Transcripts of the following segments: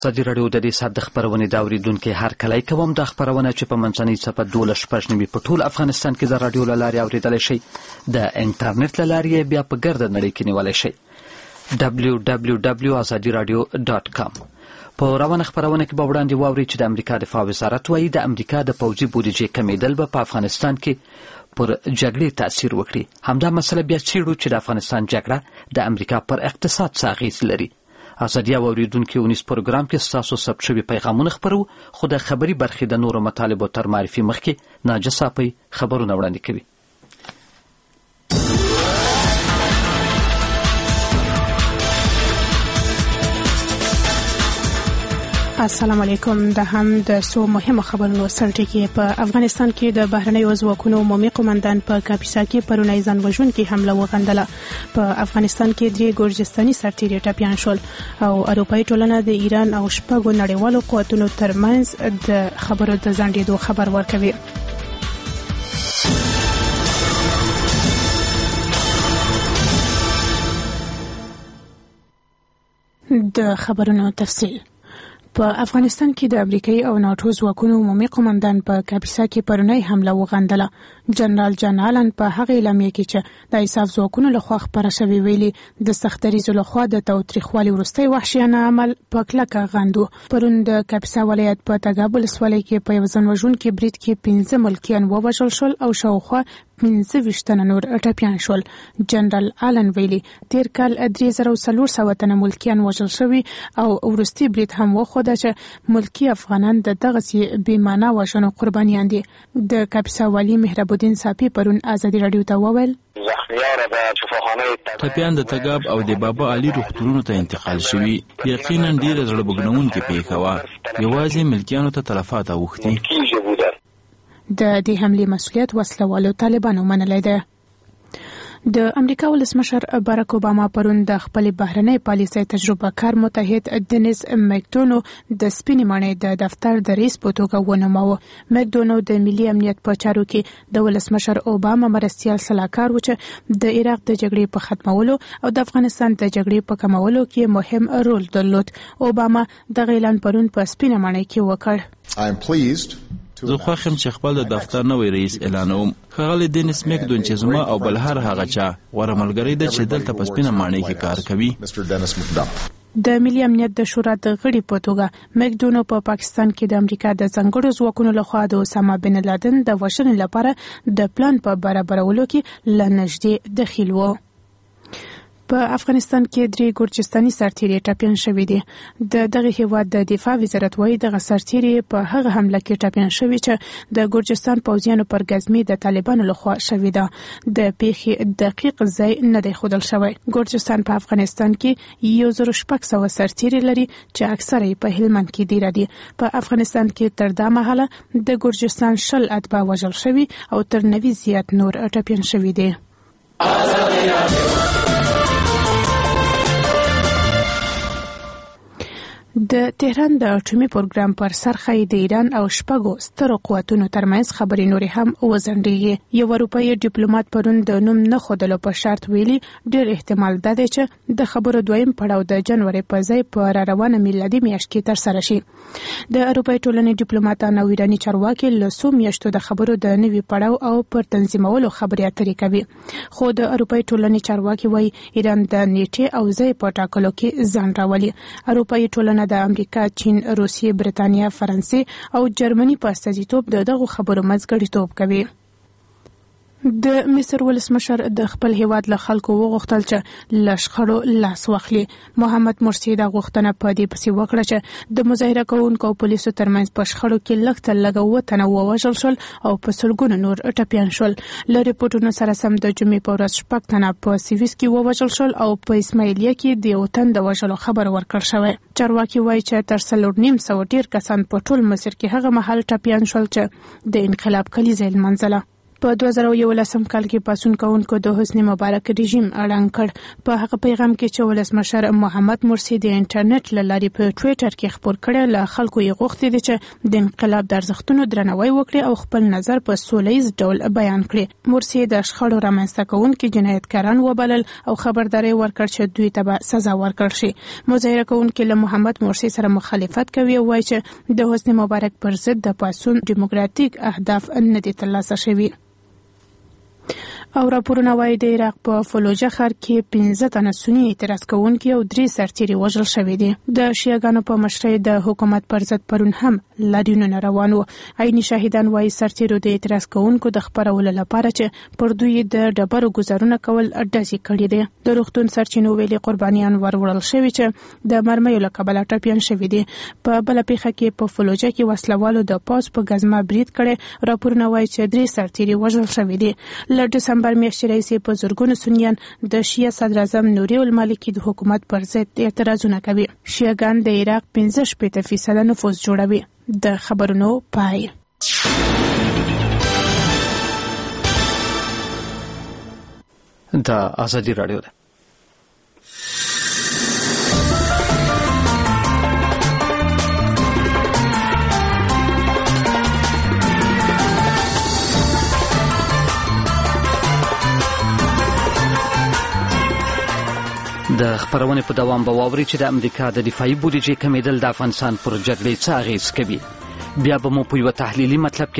ازادي راډیو د دې ساعت د خبرونې د اورېدونکو هرکلی کوم. د خبرونه چې په منځنۍ څپه 12:09 په ټول افغانستان کې د راډیو له لارې اورېدلی شئ، د انټرنیټ له لارې بیا په ګرده نړۍ کې نیولی شئ. www.azadiradio.com. په روانه خبرونه کې به وړاندې واورئ چې د امریکا دفاع وزارت وایي د امریکا د پوځي بودیجې کمیدل به په افغانستان کې پر جګړې تاثیر وکړي. همدا مسله بیا څېړو چې د افغانستان جګړه د امریکا پر اقتصاد څه اغېز لري. ازادي اوریدونکو اونیس پروګرام کې ستاسو ثبت شوي پیغامونه خپرو، خو د خبري برخې د نورو مطالبو تر معرفي مخکې ناجه صافی خبرونه وړاندې کوي. السلام علیکم. د هم د سو مهمه خبرونو سرټکی په افغانستان کې د بهرنیو ځواکونو عمومي قومندان په کاپیسا کې پرونی ځان وژونکې حمله وغندله. په افغانستان کې 3 ګورجستاني سرتیري ټپیان شول او اروپایي ټولنه د ایران او شپږو نړیوالو قوتونو ترمنځ د خبرو د ځنډېدو خبر ورکوي. د خبرونو تفصیل. په افغانستان کې د امریکایي او ناټو ځواکونو عمومي قومندان په کاپیسا کې پرونی حمله وغندله. جنرال جان آلن په هغه اعلامیه کې چې د ایساف ځواکونو لخوا خپاره شوی ویلي د سختدریزو لخوا د تاوتریخوالي وروستی وحشیانه عمل په کلکه غندو. پرون د کاپیسا ولایت په تګاب ولسوالۍ کې په یو ځان وژونکي برید کې 15 ملکیان ووژل شول او شاوخوا 15 تنه نور ټپیان شول. جنرال آلن ویلي تیر کال 3400 تنه ملکیان وژل شوي او وروستي برید هم وښوده چې ملکی افغانان د دغسې بې معنا وژنو قربانیان دي. د کاپیسا والي مهراب الدین صافي پرون ازادي راډیو ته وویل ټپیان د تګاب او د بابا علي روغتونونو ته انتقال شوي. یقینا ډیره زړه بوږنونکې پیښه وه. یوازې ملکیانو ته تلفات اوښتي. د دې حملې مسؤلیت وسلوالو طالبانو منلی دی. د امریکا ولسمشر باراک اوباما پرون د خپل بهرنۍ پالیسۍ تجربه کار متحد دنیس مکدونو د سپینې ماڼۍ د دفتر د رئیس په توګه ونوماوه. مکدونو د ملي امنیت په چارو کې د ولسمشر اوباما مرستیال سلاکار و چې د عراق د جګړې په ختمولو او د افغانستان د جګړې په کمولو کې مهم رول درلود. اوباما د اعلان پرون په سپینې ماڼۍ کې وکړ. زه خوښ یم چې خپل د دفتر نوی رئیس اعلانوم. ښاغلی دینیس مکدون چې زما او بل هر هغه چا غوره ملګری ده چې دلته په سپینه ماڼۍ کې کار کوي. د ملي امنیت د شورا د غړي په توګه مکدونو په پاکستان کې د امریکا د ځانګړو ځواکونو لخوا د اسامه بن لادن د وژنې لپاره د پلان په برابرولو کې له نږدې دخیل و. په افغانستان کې 3 ګورجستاني سرتیري ټپیان شوي دي. د دغه هیواد د دفاع وزارت وایي دغه سرتیري په هغه حمله کې ټپیان شوي چې د ګورجستان پوځیانو پر ګزمې د طالبانو لخوا شوې ده. د پیښې دقیق ځای نه دی ښودل شوی. ګورجستان په افغانستان کې 1600 سرتیري لري چې اکثره یې په هلمند کې دیره دي. په افغانستان کې تر دا مهاله د ګورجستان 20 اتباع وژل شوي او تر 90 زیات نور ټپیان شوي دي. د تهران د اټومي پروګرام پر سرخی د ایران او شپږو سترو قوتونو ترمنځ خبرې نورې هم وځنډېږي. یو اروپایي ډیپلوماټ پرون د نوم نه ښودلو په شرط ویلي ډېر احتمال ده چې د خبرو دویم پړاو د جنوري په ځای په راروانه میلادي میاشت کې ترسره شي. د اروپایي ټولنې ډیپلوماټان او ایراني چارواکي له څو میاشتو د خبرو د نوي پړاو او پر تنظیمولو خبرې اترې کوي. خو د اروپایي ټولنې چارواکي وایي ایران د نیټې او ځای په ټاکلو کې ځان راولي. اروپایي ټولنه د امریکا، چین، روسیې، برتانیا، فرانسې او جرمني په استازیتوب دغه خبرو منځګړیتوب کوي. د مصر ولسمشر د خپل هیواد له خلکو وغوښتل چې له شخړو لاس واخلي. محمد مرسي دا غوښتنه په دې پسې وکړه چې د مظاهره کوونکو او پولیسو ترمنځ په شخړو کې لږ تر لږه 7 تنه ووژل شول او په سلګونو نور ټپیان شول. له ریپورټونو سره سم د جمعې په ورځ 6 تنه په سیویس کې ووژل شول او په اسماعیلیه کې د 1 تن د وژلو خبر ورکړل شوی. چارواکي وایي چې تر 450 ډیر کسان په ټول مصر کې هغه مهال ټپیان شول چې د انقلاب کلیزه لمنځله. په 2011 کال کې پاسون کوونکو د حسنی مبارک رژیم اعلان کړ. په هغه پیغام کې چې ولسمشر محمد مرسی د انټرنیټ له لارې په ټوئیټر کې خبر کړی له خلکو یې غوښتي دي چې د انقلاب د ارزښتونو درناوی وکړي او خپل نظر په سولیز ډول بیان کړي. مرسی د شخړو رامنځته کوونکو جنایتکاران وبلل او خبرداري ورکړ چې دوی ته به سزا ورکړل شي. مظاهره کوونکو له محمد مرسی سره مخالفت کوي او وایي چې د حسنی مبارک پر ضد د پاسون دیموکراتیک اهداف نه دي ترلاسه شوي. او راپورونه وايي د عراق په فلوجه ښار کې 15 تنه سنی اعتراض کوونکي او 3 سرتیري وژل شوي دي. د شیعاګانو په مشرۍ د حکومت پر ضد پرون هم لاریونونه روان وو. عیني شاهدان وايي سرتیرو د اعتراض کوونکو د خبرولو لپاره چې پر دوی د ډبرو گزارونه کول ډزې کړي دي. د روغتون سرچینو ویلي قربانیان وروړل شوي چې د مرمیو له کبله ټپیان شوي دي. په بل پیښه کې په فلوجه کې وسلوالو د پاس په غزما برید کړي. راپورونه وايي چې 3 سرتیري وژل شوي دي. له ډسمبر میاشتې راهیسې په زرګونو سنیان د شیعه صدر اعظم نوری المالکی د حکومت پر ضد اعتراضونه کوي. شیعاګان د عراق 15% نفوذ جوړوي. د خبرونو پای. د ازادي رادیو ده. د خبرونې په دوام به واوري چې د امریکا د دفاعي بودیجې کمیدل د افغانستان پر جګړې څه اغیز کوي. بیا مو په یو تحلیلي مطلب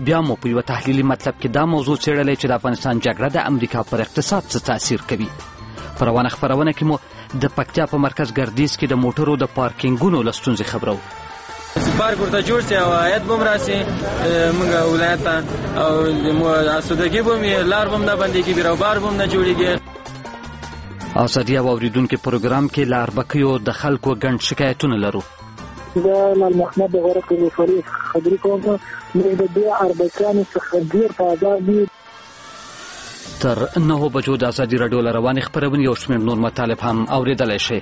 کې دا موضوع څېړلې چې د افغانستان جګړه د امریکا پر اقتصاد څه تاثیر کوي. په روانه خبرونه کې مو د پکتیا په مرکز ګردیز کې د موټرو د پارکینګونو له ستونزې خبرو. پارک ورته جوړ شي او عاید به هم راسي موږ ولایت ته او اسودګي به هم لار به هم نه بندېږي بیروبار به هم نه جوړېږي. ازادي اوریدونکو پروګرام کې لاربکیو د خلکو ګڼ شکایتونه لرو. دا محمد غرق الفریق خبرې کوم موږ د دې اربکانو څخه ډیر فائدہ دي. تر 9 بجو د ازادي رادیو روانې خبرونه یو شمېر نور مطالب هم اوریدلای شئ.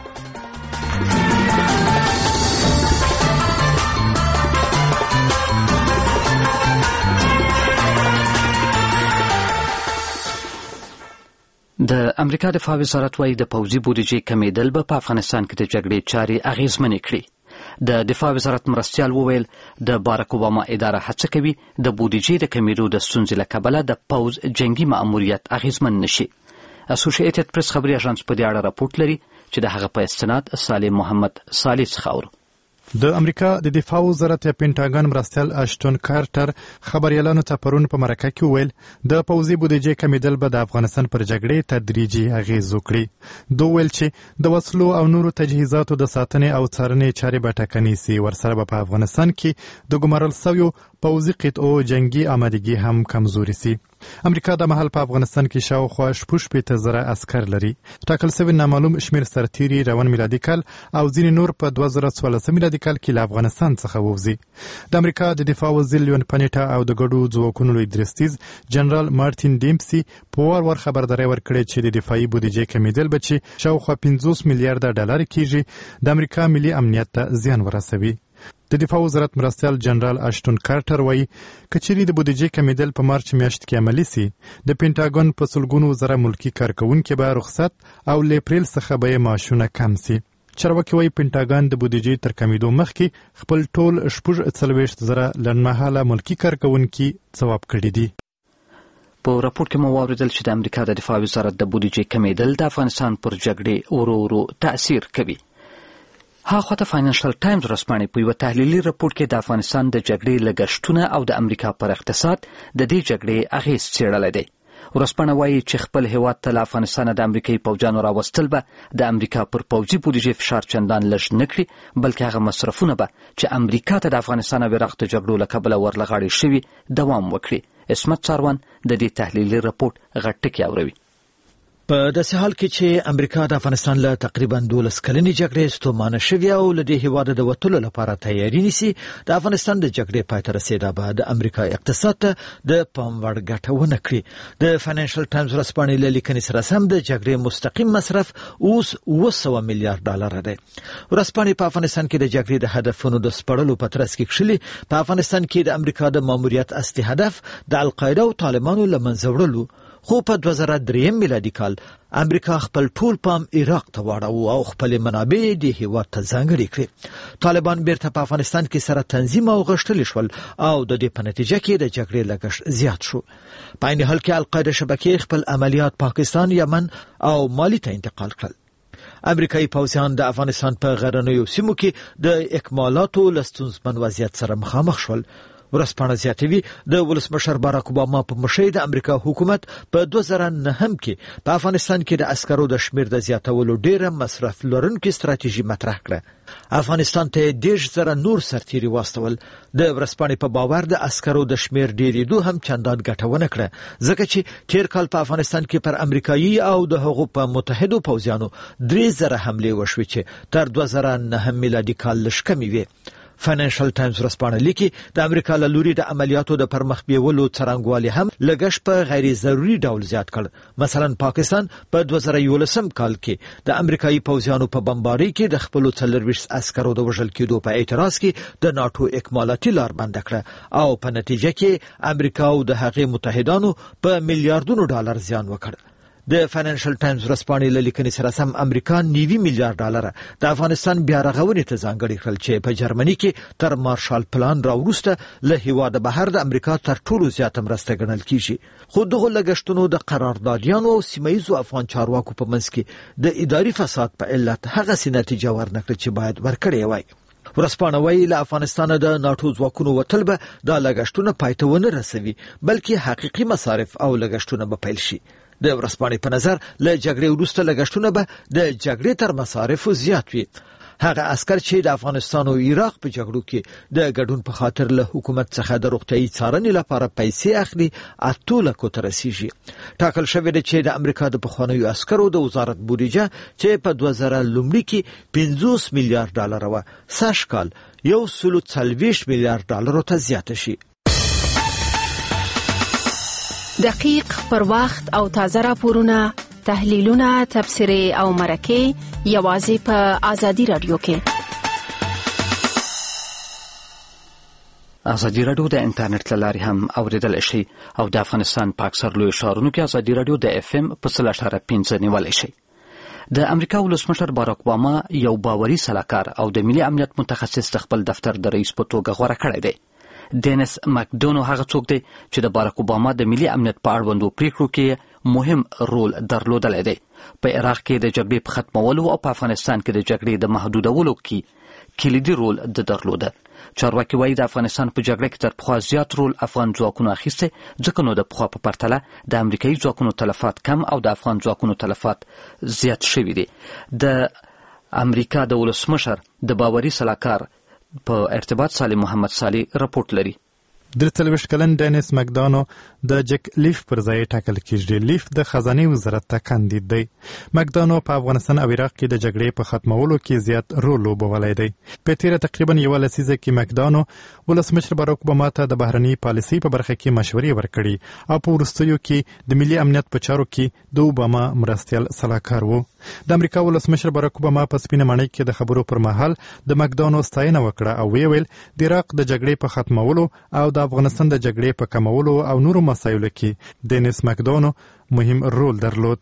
د امریکا دفاع وزارت وايي د پوځي بودیجې کمیدل به په افغانستان کې د جګړې چارې اغیزمنې کړي. د دفاع وزارت مرستیال وویل د بارک اوباما اداره هڅه کوي د بودیجې د کمیدو د ستونزې له کبله د پوځ جنگي مأموریت اغیزمن نشي. اسوسییټډ پریس خبري اژانس په دې اړه راپورټ لري چې د هغه په استناد صالح محمد صالح څخه اورو. د امریکا د دفاع وزارت پینټاګن مرستیال اشټون کارټر خبريالانو ته پرون په مرکه کې ویل د پوځي بودیجې کمیدل به د افغانستان پر جګړې تدریجي اغیز وکړي. دوی ویل چې د وسلو او نورو تجهیزاتو د ساتنې او څارنې چارې به ټاکنې سي. ورسره به په افغانستان کې د ګمارل شویو پوځي قطعو جنگي آمادګي هم کمزوري سي. امریکا د مهال په افغانستان کې شاوخوا 15,000 عسكر لري. ټاکل شوی نامعلوم شمیر سرتیري روان میلادي کال او ځینې نور په 2014 میلادي کال کې له افغانستان څخه ووزي. د امریکا د دفاع وزیر لیون پنیټا او د ګډو ځواکونو لوی درستیز جنرال مارټین ډیمسي په وار خبرداري ورکړې چې د دفاعي بودیجې کمیدل به چې شاوخوا 50 میلیارډ ډالر کیږي د امریکا ملي امنیت ته زیان ورسوي. د دفاع وزارت مرستیال جنرال اشټون کارټر وایي کچېرې د بودیجې کمیدل په مارچ میاشت کې عملي سي د پینټاګن په سلګونو زره ملکی کارکونکو به رخصت او ل اپریل څخه به معاشونه کم سي. چارواکي وایي پینټاګن د بودیجې تر کمیدو مخکې خپل ټول 40 زره لنډمهاله ملکی کارکونکو ثواب کړي دي. په راپور کې مو واوریدل چې د امریکا د دفاع وزارت د بودیجې کمیدل د افغانستان پر جګړې ورو تاثیر کوي. هاخوا فاینانشل ټایمز رسمانه په یو تحلیلي راپور کې د افغانستان د جګړې لګښتونه او د امریکا پر اقتصاد د دې جګړې اغیز څېړل دي. ورسپانه وایي چې خپل هیواد ته له افغانستان د امریکایي پوځیانو راوستل به د امریکا پر پوځي بودیجې فشار چندان لږ نه کړي بلکې هغه مصرفونه به چې امریکا ته د افغانستان او عراق د جګړو له کبله ورلغاړې شوي دوام وکړي. اسمت څاروان د دې تحلیلي راپور غټ ټکی اوروي. په داسې حال کې چې امریکا د افغانستان له تقریبا 12 کلنې جګړې ستومانه شوې او له دې هیواده د وټولو لپاره تیاری نیسي، د افغانستان د جګړې پای ته رسیدا به د امریکا اقتصاد ته د پام وړ ګټه ونه کړي. د فاینانشل ټایمز ورځپاڼې له لیکنې سره سم د جګړې مستقیم مصرف اوس 200 میلیارډ ډالر دی. ورځپاڼې په افغانستان کې د جګړې د هدفونو د سپړلو په ترڅ کې کښلي په افغانستان کې د امریکا د ماموریت اصلي هدف د القاعده او طالبانو له منځه وړلو، خو په 2003 میلادي کال امریکا خپل ټول پام عراق ته واړاوه او خپل منابع د هیواد ته ځانګړي کړې. طالبان بیرته په افغانستان کې سره تنظیم او غښتلي شول او د دې په نتیجه کې د جګړې لګښت زیات شو. په عین حال کې القاعده شبکې خپل عملیات پاکستان، یمن او مالی ته انتقال کړل. امریکایي پوځیان د افغانستان په غرنیو سیمو کې د اکمالاتو له ستونزمن وضعیت سره مخامخ شول. ورځپاڼه زیاتوي د ولسمشر باراک اوباما په مشرۍ د امریکا حکومت په 2009 کې په افغانستان کې د عسکرو د شمیر د زیاتولو ډیره مصرف لرونکې ستراتیژي مطرح کړه. افغانستان ته 10,000 نور سرتیري واستول. د ورځپاڼې په باور د عسکرو د شمیر ډیریدو هم چندان ګټه ونه کړه، ځکه چې تیر کال په افغانستان کې پر امریکایي او د هغو په متحدو پوځیانو 3,000 حملې وشوې چې تر 2009 میلادي کال لږ کمې وې. فاینانشل ټایمز ورځپاڼه لیکي د امریکا له لوري د عملیاتو د پرمخ بیولو څرنګوالي هم لګښت په غیر ضروري ډول زیات کړ. مثلا پاکستان په 2011 کال کې د امریکایي پوځیانو په بمبارۍ کې د خپل 24 عسکرو د وژل کېدو په اعتراض کې د ناتو اکمالاتي لار بند کړه او په نتیجه کې امریکا او د هغې متحدانو په میلیارډونو ډالر زیان وکړ. د فاینانشل ټایمز ورځپاڼې له لیکنې سره سم امریکا 90 میلیارډ ډالر د افغانستان بیا رغونې ته ځانګړي کړل چې په جرمني کې تر مارشال پلان راوروسته له هیواده بهر د امریکا تر ټولو زیاته مرسته ګڼل کیږي. خو دغه لګښتونو د قراردادیانو او سیمایي افغان چارواکو په منځ کې د اداري فساد په علت هغه سي نتیجه ورنکړه چې باید ورکړې وای. ورځپاڼه وايي له افغانستان د ناتو ځواکونو وتل به د لګښتونو پای ته ونه رسوي، بلکې حقيقي مصارف او لګښتونه به پیل شي. د ورځپاڼې په نظر له جګړې وروسته لګښتونه به د جګړې تر مصارفو زیات وي. هغه عسكر چې د افغانستان او عراق په جګړو کې د ګډون په خاطر له حکومت څخه د روغتيایي څارنې لپاره پیسې اخلي 8 لک ته رسیږي. ټاکل شوی دی چې د امریکا د پخوانیو عسکرو د وزارت بودیجه چې په 2000 لومړي کې 50 میلیارډ ډالر و، سږ کال 140 میلیارډ ډالر ته زیاته شي. دقیق، پر وخت او تازه راپورونه، تحلیلونه، تبصرې او مرکې یوازې په آزادي رادیو کې. آزادي رادیو د انټرنیټ له لارې هم اوریدل شي او د افغانستان په اکثر لوی ښارونو کې آزادي رادیو د FM په 3.5 نیولای شي. د امریکا ولسمشر باراک اوباما یو باوري سلاکار او د ملي امنیت متخصص د خپل دفتر د رئیس په توګه غوړه کړی دی. دینس مکدونو هغه څوک دی چې د باراک اوباما د ملي امنیت په اړوندو پریکړو کې مهم رول درلودلی دی. په عراق کې د جګړې په ختمولو او په افغانستان کې د جګړې د محدودولو کې کلیدي رول درلوده. چارواکي وایي د افغانستان په جګړه کې تر پخوا زیات رول افغان ځواکونو اخیسته، ځکه نو د پخوا په پرتله د امریکایي ځواکونو تلفات کم او د افغان ځواکونو تلفات زیات شوي دي. د امریکا د ولسمشر د باوري سلاکار په ارتباط صالح محمد صالح رپورټ لري. 43 کلن دینس مکدانو د جک لیف پر ځای ټاکل کیږي. لیف د خزانه وزارت ته کاندید دی. مکدانو په افغانستان او عراق کې د جګړې په ختمولو کې زیات رول لوبولی دی. په تیره تقریبا یو لسیزه کې مکدانو ولسمشر باراک اوباما ته د بهرنی پالیسي په برخه کې مشورې ورکړي او په وروستیو کې د ملي امنیت په چارو کې د اوباما مرستیال سلاکار وو. د امریکا ولسمشر باراک اوباما په سپینه ماڼۍ کې د خبرو پر مهال د مکدانو ستاینه وکړه او ویل د عراق د جګړې په ختمولو او د افغانستان د جګړې په کمولو او نورو مسایلو کې دینس مکدانو مهم رول درلود.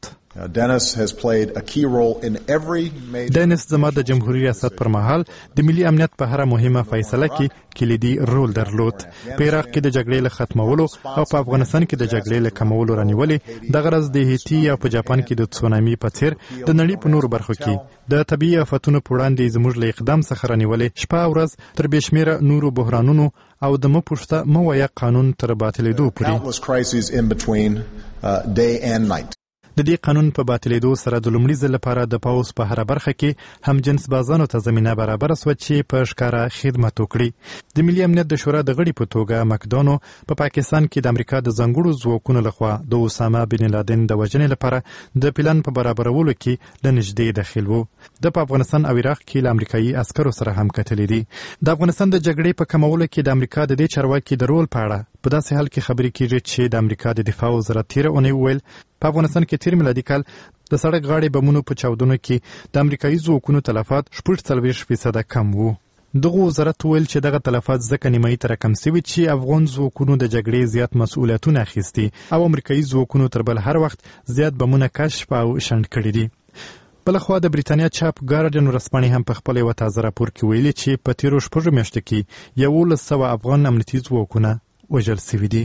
دینس زما د جمهوریت ریاست پر مهال د ملي امنیت په هر مهمه فیصله کې کلیدي رول درلود. په عراق کې د جګړې له ختمولو او په افغانستان کې د جګړې له کمولو رانیولې د غرض د هیتی او په جاپان کې د تسونامي په څیر د نړۍ په نورو برخو کې د طبيعي آفتونو په وړاندې زموږ له اقدام څخه رانیولې شپه او ورځ تر بشمیره نورو بحرانونو او د مپوښته مویا قانون تر باطلېدو پورې. د دې قانون په باطلېدو سره د لومړي ځل لپاره د پوځ په هره برخه کې هم جنس بازانو ته زمینه برابره سوه چې په ښکاره خدمت وکړي. د ملي امنیت د شورا د غړي په توګه مکدانو په پاکستان کې د امریکا د ځانګړو ځواکونو لخوا د اسامه بن لادن د وژنې لپاره د پلان په برابرولو کې له نږدې دخیل و. د په افغانستان او عراق کې له امریکایي عسکرو سره هم کتلې دي. د افغانستان د جګړې په کمولو کې د امریکا د دې چارواکي د رول په اړه په داسې حال کې خبرې کیږي چې د امریکا د دفاع وزارت تیره اونۍ وویل په افغانستان کې تیر میلادي کال د سړک غاړې بمونو په چاودنو کې د امریکایي ځواکونو تلفات 40% کم وو. دغه وزارت ویل چې دغه تلفات ځکه نیمایي ته راکم سوي چې افغان ځواکونو د جګړې زیات مسؤلیتونه اخیستي او امریکایي ځواکونو تر بل هر وخت زیات بمونه کشف او شنډ کړي دي. بلخوا د بریتانیا چاپ ګارډین ورځپاڼې هم په خپل یو تازه راپور کې ویلي چې په تیرو 6 میاشتو کې 1100 افغان امنیتي ځواکونه وژل شوي دي.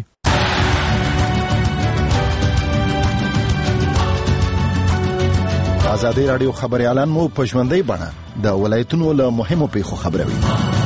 ازادي رادیو خبريالان مو په ژوندۍ بڼه د ولایتونو له مهمو پیښو خبروي.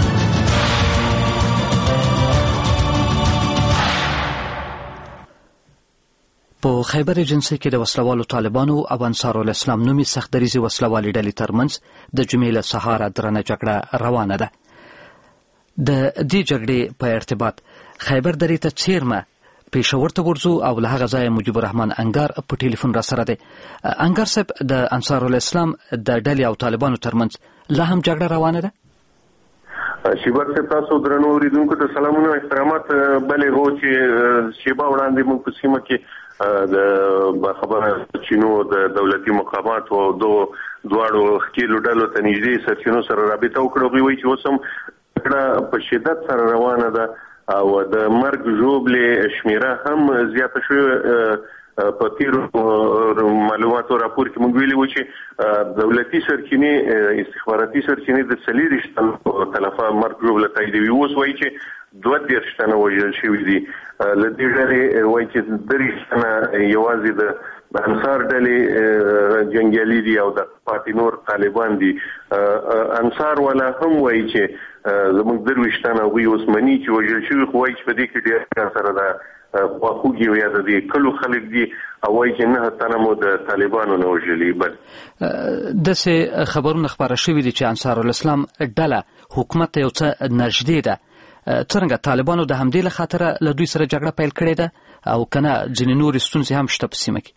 په خیبر ایجنسي کې د وسلوالو طالبانو او انصارالاسلام نومي سختدریزي وسلوالې ډلې ترمنځ د جمعې له سهاره درنه جګړه روانه ده. د دې جګړې په ارتباط خیبر درې ته څیرمه پېښور ته ورځو او له هغه ځایه مجيب الرحمن انګار په ټلیفون را سره دی. انګار صاحب، د انصارالاسلام د ډلې او طالبانو ترمنځ لا هم جګړه روانه ده؟ شیبر صاحب، تاسو درنو اوریدونکو ته سلامونه او احترامات. بلې هو چې شیبه وړاندې موږ په سیمه کې د خبره چینو د دولتي مقامات او دواړو ښکېلو ډلو ته نږدې سرچینو سره رابطه وکړه. هغوی وایي چې اوس هم جګړه په شدت سره روانه ده او د مرګ ژوبلې شمیره هم زیاته شوې. په تیرو معلوماتو راپور کې موږ ویلي و چې دولتي سرچینې استخباراتي سرچینې د 40 تلفه مرګ ژوبله تاییدوي. اوس وایي چې 22 تنه وژل شوي دي. له دې ډلې وایي چې 3 تنه یوازې د انصار ډلې جنګیالي دي او د پاتې نور طالبان دي. انصار والا هم وایي چې زموږ 23 تنه هغوی اوس مني چې وژل شوي، خو وایي چې په دې کې ډېر سره د خواخوږي او یا د دې کلو خلک دي او وایي چې 9 تنه مو د طالبانو نه وژلي. بل داسې خبرونه خپاره شوي دي چې انصارالاسلام ډله حکومت ته یو څه نږدې ده. څرنګه طالبانو د همدې له خاطره له دوی سره جګړه پیل کړې ده او که نه ځینې نورې ستونزې هم شته په سیمه کې؟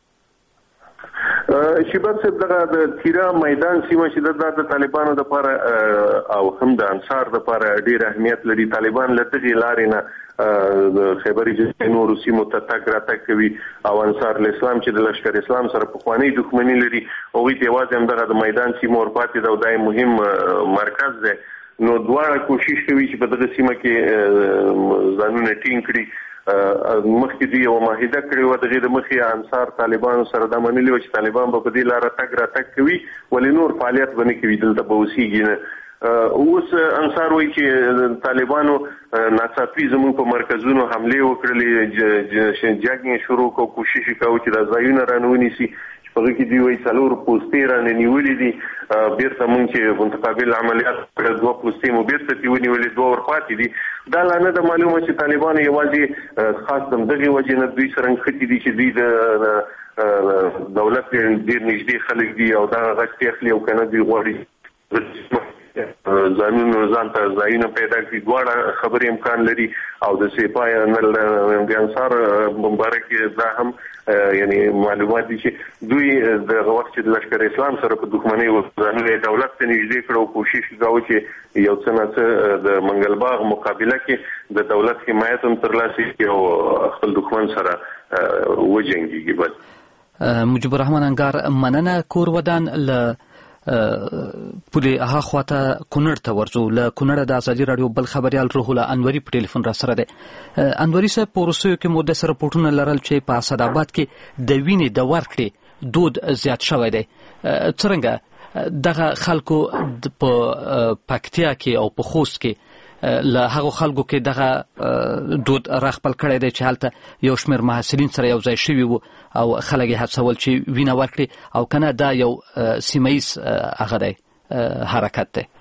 شیبر صاحب، دغه د تیرا میدان سیمه چې د طالبانو لپاره او هم د انصار لپاره ډېر اهمیت لري. طالبان له دغې لارې نه د خیبر ایجنسي نورو سیمو ته تګ راتګ کوي او انصار الاسلام چې د لشکر اسلام سره پخوانۍ دښمني لري هغوی ته یوازې همدغه د میدان سیمه ورپاتې ده او دا مهم مرکز دی. نو دواړه کوشش کوي چې په دغه سیمه کې ځانونه ټینګ کړي. مخکې دوی یوه معاهده کړې وه، د هغې د مخکې انصار طالبانو سره دا منلي وه چې طالبان به په دې لاره تګ راتګ کوي ولې نور فعالیت به نه کوي، دلته به اوسېږي نه. اوس انصار وایي چې طالبانو ناڅاپي زموږ په مرکزونو حملې وکړلې، جنګ شروع کړو، کوشش یې کوو چې دا ځایونه رانه ونیسي. په هغې کې دوی وایي 4 پوستې رانه نیولې دي. بیرته مونږ چې متقابل عملیات کړل 2 پوستې مو بیرته ترې ونیولې، 2 ورپاتې دي. دا لا نه ده معلومه چې طالبانو یوازې خاص د همدغې وجې نه دوی سره نښتي دي چې دوی د دولت ډېر نږدې خلک دي او دغه غږ ته اخلي او که نه دوی غواړي ځانونو ځان ته ځایونه پیدا کړي. دواړه خبرې امکان لري او د سپاه د انصار مبارک دا هم یعنی معلومات دي چې دوی دغه وخت چې د لشکر اسلام سره په دښمنۍ ځانونه دولت ته نږدې کړو، کوشش کوي چې یو څه نه څه د منګلباغ مقابله کې د دولت حمایت هم ترلاسه کړي او خپل دښمن سره وجنګېږي. بل مجيب الرحمن انګار، مننه. کور ودان له پولې هغه خواته کونړ ته ورځو. له کونړه د ازادي راډیو بل خبریال روح الله انوري په ټلیفون را سره دی. انوري صاحب، په وروستیو کې مو داسې رپورټونه لرل چې په اسداباد کې د وینې د ورکړې دود زیات شوی دی. څرنګه دغه خلکو په پکتیا کې او په خوست کې له هغو خلکو کې دغه دود راخپل کړی دی چې هلته یو شمېر محصلین سره یو ځای شوي وو او خلک یې هڅول چې وینه ورکړي او که نه دا یو سیمه ییز هغه دی حرکت دی.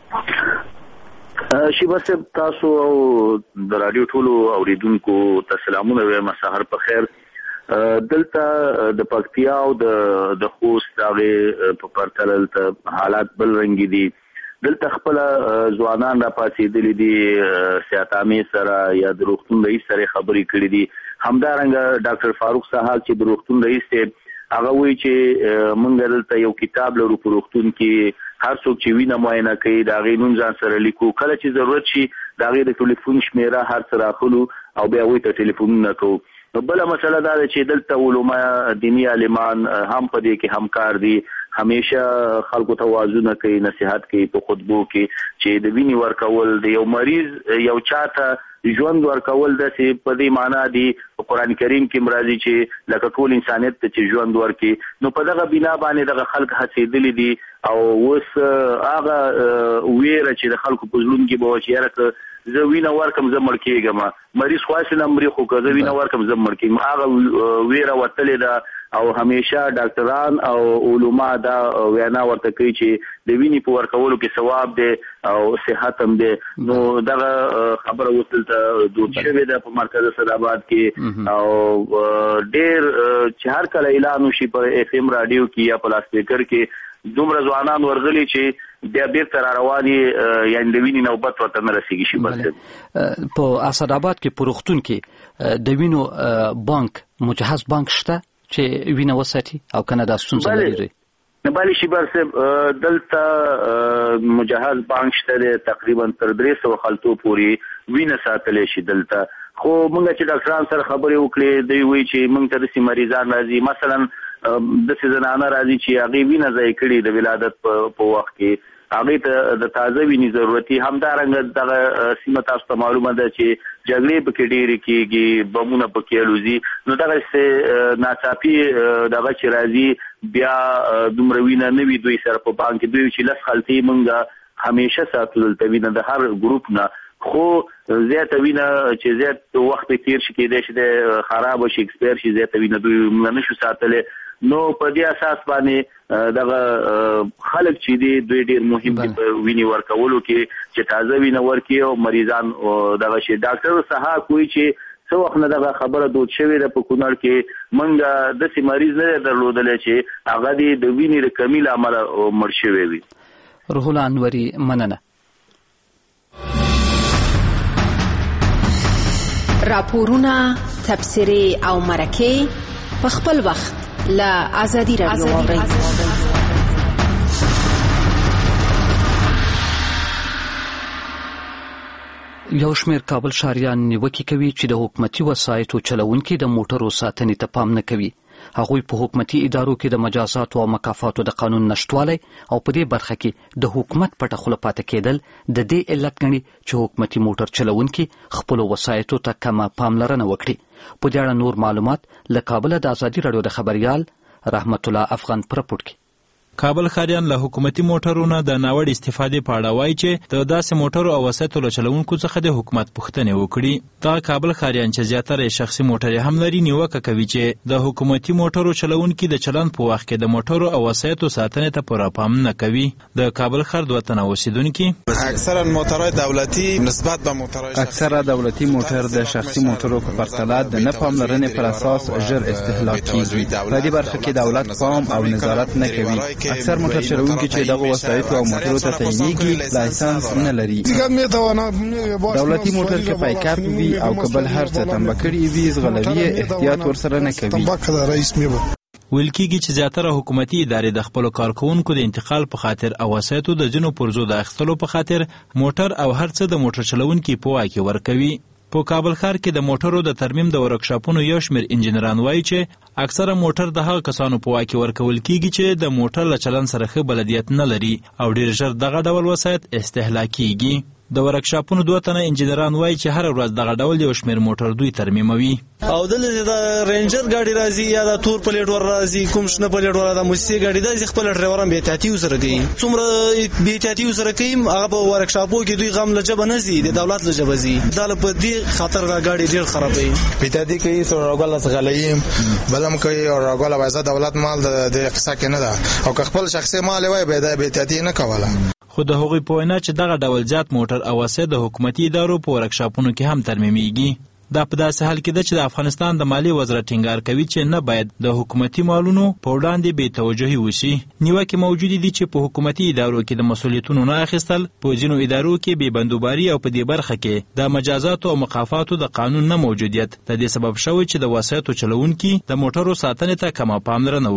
شیبه صاحب، تاسو او د راډیو ټولو اوریدونکو ته سلامونه وایم. سهار په خیر. دلته د پکتیا او د خوست هغه په پرتل ته حالات بل رنګ دي. دلته خپل ځوانان را پاتېدلي دي سیاتامي سره یا د روغتون رئیس سره خبرې کړې دي. همدارنګه ډاکټر فاروق صاحب چې د روغتون رئیس دی هغه وایي چې موږ دلته یو کتاب لرو په روغتون کې، هر څوک چې وینه معاینه کوي د هغې نوم ځان سره لیکو، کله چې ضرورت شي د هغې د ټلیفون شمیره هر څه راخلو او بیا هغوی ته ټلیفونونه کوو. بله مسله دا ده چې دلته علما دیني عالمان هم په دې کې همکار دي، همیشه خلکو ته وعظونه کوي، نصیحت کوي په خطبو کې چې د وینې ورکول د یو مریض یو چاته ژوند ورکول داسې په دې معنا دي په قرآن کریم کې مرادي چې لکه ټول انسانیت ته چې ژوند ورکړي. نو په دغه بنا باندې دغه خلک هڅېدلي دي او اوس هغه ویره چې د خلکو په زړونو کې به وه چې یاره زه وینه ورکم زه مړ کېږم، مریض خواسې نه مري خو که زه وینه ورکم زه مړ کېږم، هغه ویره وتلې ده. او همیشه ډاکټران او علما دا وینا ورته کوي چې د وینې په ورکولو کې ثواب دی او صحت هم دی. نو دغه خبره اوس دلته دود شوې ده په مرکز اسداباد کې او ډېر چې هر کله اعلان وشي په اف ام راډیو کې یا په لاسپیکر کې دومره ځوانان ورغلي چې بیا بیرته را رواني یعنې د وینې نوبت ورته نه رسېږي شي. بس په اسداباد کې په روغتون کې د وینو بانک مجهز بانک شته چې وینه وساتي او کنه دا ستونزه لري؟ بله شیبر صاحب دلته مجهز بانک شته تقریبا تر 300 خلطو پورې وینه ساتلی شي دلته. خو موږ چې ډاکټران سره خبرې وکړې دوی وایي چې موږ ته داسې مریضان راځي، مثلا داسې زنانه راځي چې هغې وینه ضایع کړي د ولادت په وخت کې، هغې ته د تازه وینې ضرورت وي. همدارنګه دغه سیمه تاسو ته معلومه ده چې جګړې پکې ډېرې کېږي، بمونه پکې الوزي. نو دغسې ناڅاپي دغه چې راځي بیا دومره وینه نه وي دوی سره په بانک کې. دوی چې 10 خلطې موږ همیشه ساتو دلته وینه د هر ګروپ نه، خو زیاته وینه چې زیات وخت تیر شي کېدای شي د خراب شي اکسپایر شي، زیاته وینه دوی موږ نشو ساتلی. نو په دې اساس باندې دغه خلک چې دي دوی ډېر مهم دي په وینې ورکولو کې چې تازه وینه ورکړي او مریضان دغه شي. ډاکټر صاحب کوي چې څه وخت نه دغه خبره دود شوې ده په کونړ کې، موږ داسې مریض نه درلودلی چې هغه د وینې د کمي له امله مړ شوی وي. روح الله انوري، مننه. راپورونه، تبصرې او مرکې په خپل وخت له آزادي رادیو واورئ. یو شمېر کابل ښاریان نیوکې کوي چې د حکومتي وسایطو چلوونکي د موټرو ساتنې ته پام نه کوي. هغوی په حکومتي ادارو کې د مجازاتو او مکافاتو د قانون نشتوالی او په دې برخه کې د حکومت پټه خوله پاتې کېدل د دې علت ګڼي چې حکومتي موټر چلوونکي خپلو وسایطو ته کمه پاملرنه وکړي. په دې اړه نور معلومات له کابله د ازادي راډیو د خبریال رحمت الله افغان پر راپورټ کې. کابل ښاریان له حکومتي موټرونو د ناوړه استفادې په اړه وایي چې د داسې موټرو او وسایطو له چلوونکو څخه د حکومت پوښتنې وکړي. دغه کابل ښاریان چې زیاتره شخصي موټرې هم لري نیوکه کوي چې د حکومتي موټرو چلوونکي د چلند په وخت کې د موټرو او وسایطو ساتنې ته پوره پام نه کوي. د کابل ښار دوه تنه اوسیدونکي اکثرا موټرهای دولتي نسبت به موټرهای اکثره دولتي موټر د شخصي موټرو په پرتله د نه پاملرنې پر اساس ژر استهلاک کیږي. په دې برخه کې دولت پام او نظارت نه کوي. اکثر موټر چلوونکي چې دغه وسایط او موټرو ته تعینېږي لایسنس نه لري. دولتي موټر کې پایکاپ وي او کبل هر څه تنبه کړي وي، زغلوي احتیاط ورسره نه کوي. ویل کېږي چې زیاتره حکومتي ادارې د خپلو کارکوونکو د انتقال په خاطر او وسایطو د ځینو پرزو د اخیستلو په خاطر موټر او هر څه د موټر چلوونکي په واک کې ورکوي. په کابل ښار کې د موټرو د ترمیم د ورکشاپونو یو شمېر انجینران وایي چې اکثره موټر د هغه کسانو په واک کې ورکول کېږي چې د موټر له چلند سره ښه بلدیت نه لري او ډېر ژر دغه ډول وسایط استهلاکېږي. د ورکشاپونو دوه تنه انجینران وایي چې هر ورځ دغه ډول یو شمېر موټر دوی ترمیموي. او دلته د رینجر ګاډي راځي یا د تور پلیټ ور راځي، کوم شنه پلیټ ور د موسسې ګاډي د خپل ډرایوران به احتیاطي سره کوي. څومره به احتیاطي سره کوي هغه په ورکشاپو کې دوی غم لجب نه زی د دولت لجب زی دا په دې خاطر ګاډي ډیر خرابوي. احتیاطي کوي سره راغله غلیم بلم کوي او راغله وایي دولت مال د اقتصاد کې نه ده او خپل شخصي مال وای به د احتیاطي نه کوله. خو د هغوی په وینا چې دغه ډول زیات موټر او وسایط د حکومتي ادارو په ورکشاپونو کې هم ترمیمېږي. دا په داسې حال کې ده چې د افغانستان د مالیې وزارت ټینګار کوي چې نه باید د حکومتي مالونو په وړاندې بې توجهي وشي. نیوکې موجودې دي چې په حکومتي ادارو کې د مسؤلیتونو نه اخیستل، په ځینو ادارو کې بې بندوباري او په دې برخه کې د مجازاتو او مکافاتو د قانون نه موجودیت د دې سبب شوی چې د وسایطو چلوونکي د موټرو ساتنې ته کمه پاملرنه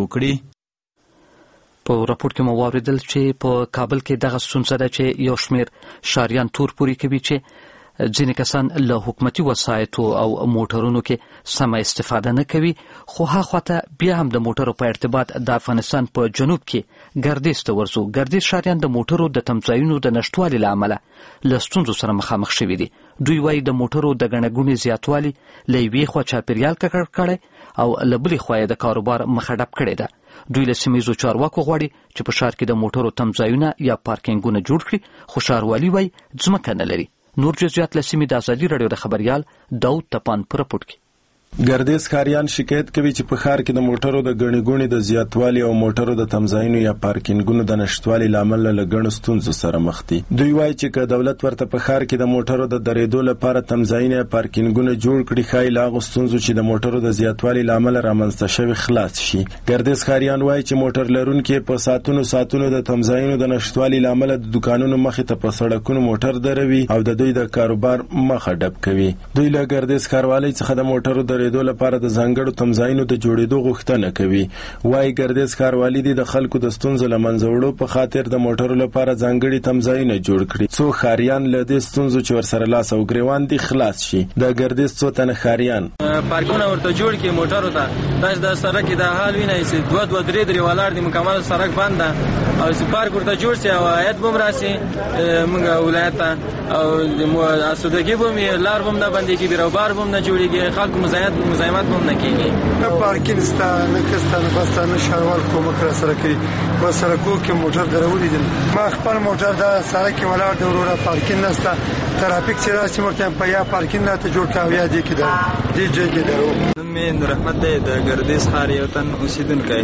وکړي. په راپور کې مو واوریدل چې په کابل کې دغه ستونزه ده چې یو شمېر شاریان تور پورې کوي چې ځینې کسان له حکومتي وسایطو او موټرونو کې سمه استفاده نه کوي، خو هاخواته بیا هم د موټرو په ارتباط د افغانستان په جنوب کې ګردیز ته ورځو. ګردیز ښاریان د موټرو د تمځایونو د نشتوالي له امله له ستونزو سره مخامخ شوي دي. دوی وایي د موټرو د ګڼه ګوڼې زیاتوالي له یوې خوا چاپیریال ککړ کړی او له بلې خوا یې د کاروبار مخه ډپ کړې ده. دوی له سیمهیزو چارواکو غواړي چې په ښار کې د موټرو تمځایونه یا پارکینګونه جوړ کړي، خو ښاروالي وایي ځمکه نه لري. نور جزئیات له سیمې د ازادي راډیو د خبریال داود تپان په راپور کې. ګردیز ښاریان شکایت کوي چې په ښار کې د موټرو د ګڼې ګوڼې د زیاتوالي او موټرو د تمځایونو یا پارکینګونو د نشتوالي له امله له ګڼو ستونزو سره مخ دي. دوی وایي چې که دولت ورته په ښار کې د موټرو د درېدو لپاره تمځایونه یا پارکینګونه جوړ کړي، ښایي له هغو ستونزو چې د موټرو د زیاتوالي له امله رامنځته شوي خلاص شي. ګردیز ښاریان وایي چې موټر لرونکي په ساعتونو د تمځایونو د نشتوالي له امله د دوکانونو مخې ته په سړکونو موټر دروي او د دوی د کاروبار مخه ډپ کوي. دوی له ګردیز ښاروالۍ څخه د موټرو درېدو لپاره د ځانګړو تمځایونو د جوړېدو غوښتنه کوي. وايي ګردیز ښاروالي د خلکو د ستونزو له منځه وړو په خاطر د موټرو لپاره ځانګړي تمځایونه جوړ کړي څو ښاریان له دې ستونزو چې ورسره لاس او ګریوان دي خلاص شي. د ګردیز څو تنه ښاریان پارکونه ورته جوړ کړي موټرو ته. تاسو د سړک د حال وینئ چې دوه درې ولاړ دي، مکمل سړک بند ده او چې پارک ورته جوړ شي او هیات بم راسي موږ ولایت ته او اسودګي بم لار بم نه باندې کې بیروبار بم نه جوړيږي، خلکو مزاحمت بم نه کیږي. پارکینګ ستا نه کستا نه بستا نه شاروال کومک را سره کوي. په سړکو کې موټر درولې دي. ما خپل موټر د سړک کې ولاړ دی، وروره پارکینګ نشته. ترافیک چې راسي مرته په یا پارکینګ نه ته جوړ کاوه یا دي کې ده دی جې کې درو. مې نور احمد د ګردیز ښار یو تن اوسیدونکی.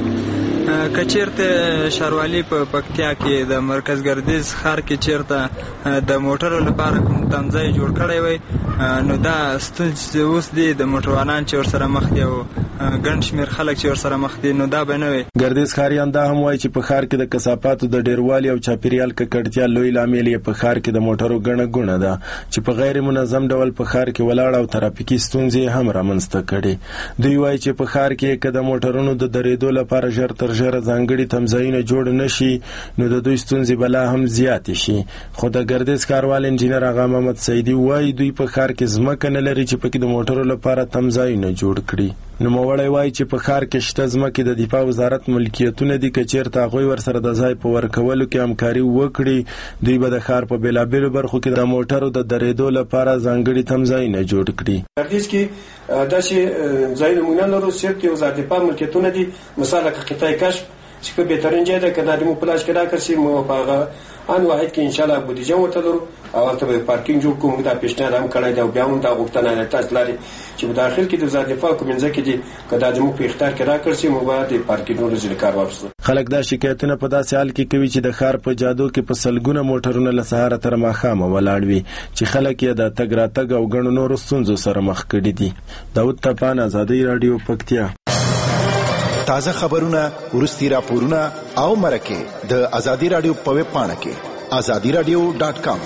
کچیرته شاروالي په پکتیا کې د مرکز ګردیز ښار کې چیرته د موټرو لپاره کوم تمځای جوړ کړی وي، نو دا ستونزې اوس دي د موټروانان چې ورسره مخ دي او ګڼ شمېر خلک چې ورسره مخ دي، نو دا به نه وي. ګردیز ښاریان دا هم وایي چې په ښار کې د کثافاتو د ډیروالي او چاپیریال ککړتیا لوی لامل یې په ښار کې د موټرو ګڼه ګوڼه ده چې په غیر منظم ډول په ښار کې ولاړ او ترافیکي ستونزې هم رامنځته کړي. دوی وایي چې په ښار کې که د موټرونو د درېدو لپاره ژر تر ژره ځانګړي تمځایونه جوړ نشي، نو د دوی ستونزې به لا هم زیاتې شي. خو د ګردیز ښاروال انجینر آغا محمد سیدي وایي دوی په ښار کې ځمکه نه لري چې پکې د موټرو لپاره تمځایونه جوړ کړي. نوموړی وایي چې په ښار کې شته ځمکې د دفاع وزارت ملکیتونه دي، که چیرته هغوی ورسره د ځای په ورکولو کې همکاري وکړي، دوی به د ښار په بېلابېلو برخو کې د موټرو د درېدو لپاره ځانګړي تمځایونه جوړ کړي. ګردیز کې داسې ځایونه موږ نه لرو، صرف د وزارت دفاع ملکیتونه دي. مثال لکه قطعه کشف چې په بهترین ځای ده، که دا د مو پلاس کې راکړ شي مو په هغه ان واحد کې انشاءالله بودیجه ورته لرو او هلته به پارکینګ جوړ کوو. موږ دا پیشنهاد هم کړی دی او بیا هم دا غوښتنه ده تاسو لري چې په داخل کې د وزارت دفاع کوم ځای کې دي، که دا زموږ په اختیار کې راکړ شي موږ به د پارکینګونو ځینې کار واخلو. خلک دا شکایتونه په داسې حال کې کوي چې د ښار په جادو کې په سلګونه موټرونه له سهاره تر ماښامه ولاړ وي چې خلک یې د تګ راتګ او ګڼو نورو ستونزو سره مخ کړي دي. داود تپان، ازادي راډیو، پکتیا. تازه خبرونه، وروستي راپورونه او مرکې د ازادي راډیو په ویب پاڼه کې azadiradio.com.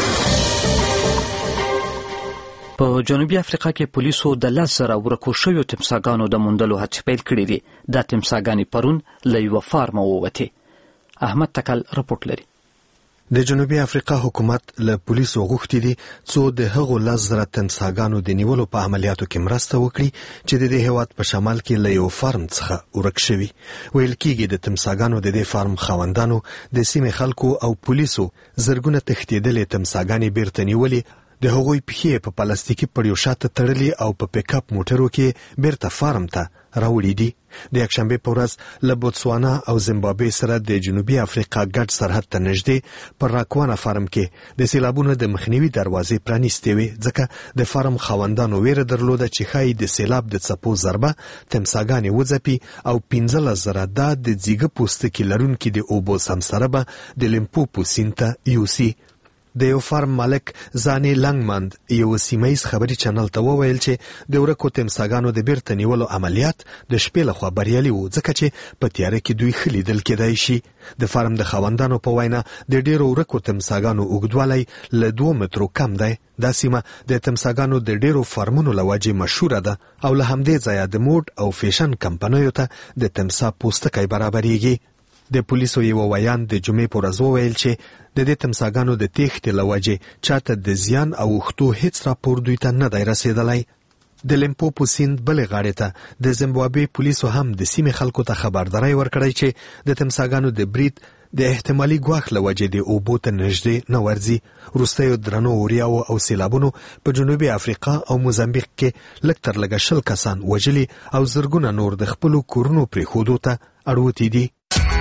په جنوبي افریقا کې پولیسو د 10,000 ورکو شویو تمساګانو د موندلو هڅې پیل کړې دي. دا تمساګانې پرون له یوه فارمه ووتې. احمد تکل رپورټ لري. د جنوبي افریقا حکومت له پولیسو غوښتي دي څو د هغو 10,000 تمساګانو د نیولو په عملیاتو کې مرسته وکړي چې د دې هیواد په شمال کې له یو فارم څخه ورک شوي. ویل کېږي د تمساګانو د دې فارم خاوندانو د سیمې خلکو او پولیسو زرګونه تښتېدلې تمساګانې بیرته نیولې، د هغوی پښې په پلاستیکي پړیو شاته تړلې او په پیک اپ موټرو کې بیرته فارم ته راوړي دي. د یکشنبه په ورځ له بوتسوانا او زیمبابوې سره د جنوبي افریقا ګډ سرحد ته نږدې پر راکوانا فارم کې د سیلابونو د مخنیوي دروازې پرانیستې وې، ځکه د فارم خاوندانو ویره درلوده چې ښایي د سیلاب د څپو ضربه تمساګانې وځپي او 15,000 دا د ځیګه پوستکي لرونکي د اوبو سمسره به د لیمپوپو سیند ته یوسي. د یو فارم مالک ځاني لنګمند یو سیمایي خبري چینل ته وویل چې د ورکو تمساګانو د بیرته نیولو عملیات د شپې لخوا بریالي وو ځکه چې په تیاره کې دوی خلیدل کېدای شي. د فارم د خاوندانو په وینا د ډیرو ورکو تمساګانو اوږدوالی له 2 مترو کم دی. دا سیمه د تمساګانو د ډیرو فارمونو له وجې مشهوره ده او له همدې ځایه د موډ او فیشن کمپنیو ته د تمسا پوستکی برابرېږي. د پولیسو یو ویان د جمعې په ورځ وویل چې د دې تمساګانو د تېښتې له وجې چاته د زیان او اوښتو هیڅ راپور دوی ته نه دی رسېدلی. د لیمپوپو سیند بلې غاړې ته د زیمبابوې پولیسو هم د سیمې خلکو ته خبرداری ورکړی چې د تمساګانو د برید د احتمالي ګواښ له وجې د اوبو ته نږدې نه ورځي. وروستیو درنو وریاو او سیلابونو په جنوبي افریقا او موزمبیق کې لږ تر لږه 20 کسان وژلي او زرګونه نور د خپلو کورونو پرېښودو ته اړوتي دي.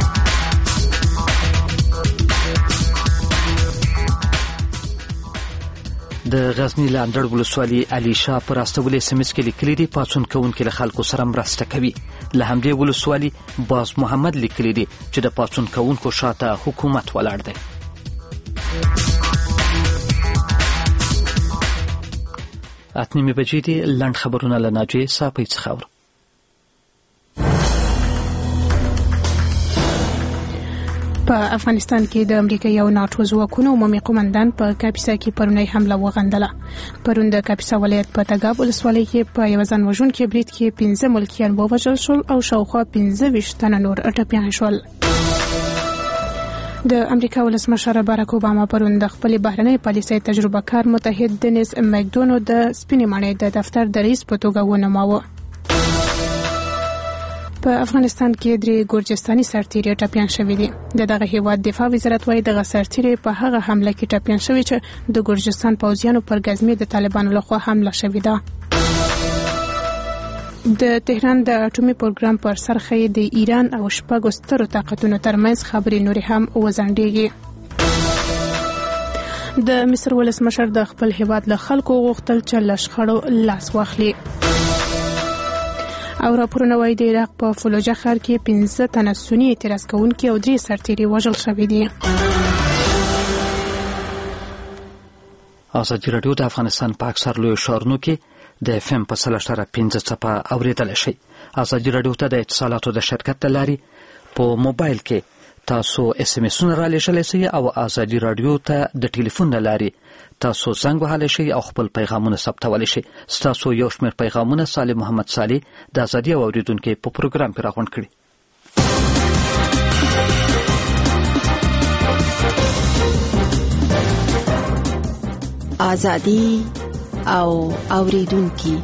د غزنی لاندړ ولسوالي علي شاه پر استولې سمس کې لیکلي دي پاتون کوونکې له خلکو سره مرسته کوي. له همدې ولسوالي باز محمد لیکلي دي چې د پاتون کوونکو شاته حکومت ولاړ دی. اتنیمې بجې دي. لنډ خبرونه له ناجیې صافۍ څخه اورو. په افغانستان کې د امریکا یو ناټو ځواکونو عمومي قومندان په کاپیسا کې پرونی حمله وغندله. پرون د کاپیسا ولایت په تګاب ولسوالۍ کې په یو ځان وژونکي برید کې 15 ملکیان ووژل شول او شاوخوا 15 تنه نور ټپیان شول. د امریکا ولسمشر باراک اوباما پرون د خپل بهرنۍ پالیسۍ تجربه کار متحد دنیس مکدونو د سپینې ماڼۍ د دفتر د رئیس په توګه ونوماوه. په افغانستان کې 3 ګورجستاني سرتیري ټپیان شوي دي. دغه هیواد دفاع وزارت وايي دغه سرتیري په هغه حمله کې ټپیان شوي چې د ګورجستان پوځیانو پر غزنی د طالبانو لخوا حمله شوې ده. د تهران د اټومي پروګرام پر سرخه د ایران او شپږو سترو طاقتونو ترمنځ خبرې نورې هم وځنډېږي. د مصر ولسمشر د خپل هیواد له خلکو غوښتل چې له شخړو لاس واخلي. او راپورونه وايي د عراق په فلوجه ښار کې 15 تنه سني اعتراض کوونکي او 3 سرتیري وژل شوي دي. ازادي راډیو د افغانستان په اکثر لویو ښارونو کې د FM په 3.15 څپه اوریدل شي. ازادي راډیو ته د اتصالاتو د شرکت له لارې په موبایل کې تاسو SMS-ونه را لېږلی شئ او ازادي راډیو ته د ټلیفون له لارې تاسو زنګ وهلی شئ او خپل پیغامونه ثبتولی شئ. ستاسو یو شمېر پیغامونه صالح محمد صالح د ازادي اوریدونکو په پروګرام کې راغونډ کړي. ازادي او اوریدونکو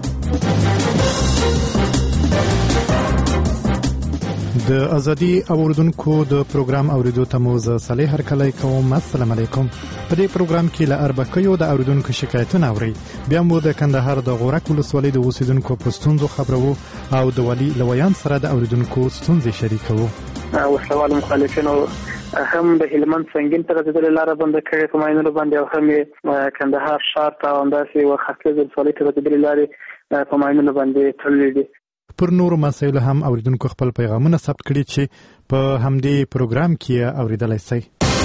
د ازادي اوریدونکو د پروګرام اوریدو ته مو زه صالح هرکلی کوم. السلام علیکم. په دې پروګرام کې له اربکیو د اوریدونکو شکایتونه اوري. بیا مو د کندهار د غورک ولسوالۍ د اوسیدونکو په ستونزو خبرو او د والي لویان سره د اوریدونکو ستونزې شریکوو. وسوال مخالفینو هم د هلمند سنگین تر د لاره بند کړي په ماینونو باندې او هم کندهار شهر ته انداسي او خاصه د ولسوالۍ تر د لارې په ماینونو باندې تړلې دي. پر نورو مسایلو هم اوریدونکو خپل پیغامونه ثبت کړي چې په همدې پروګرام کې اوریدلای شئ.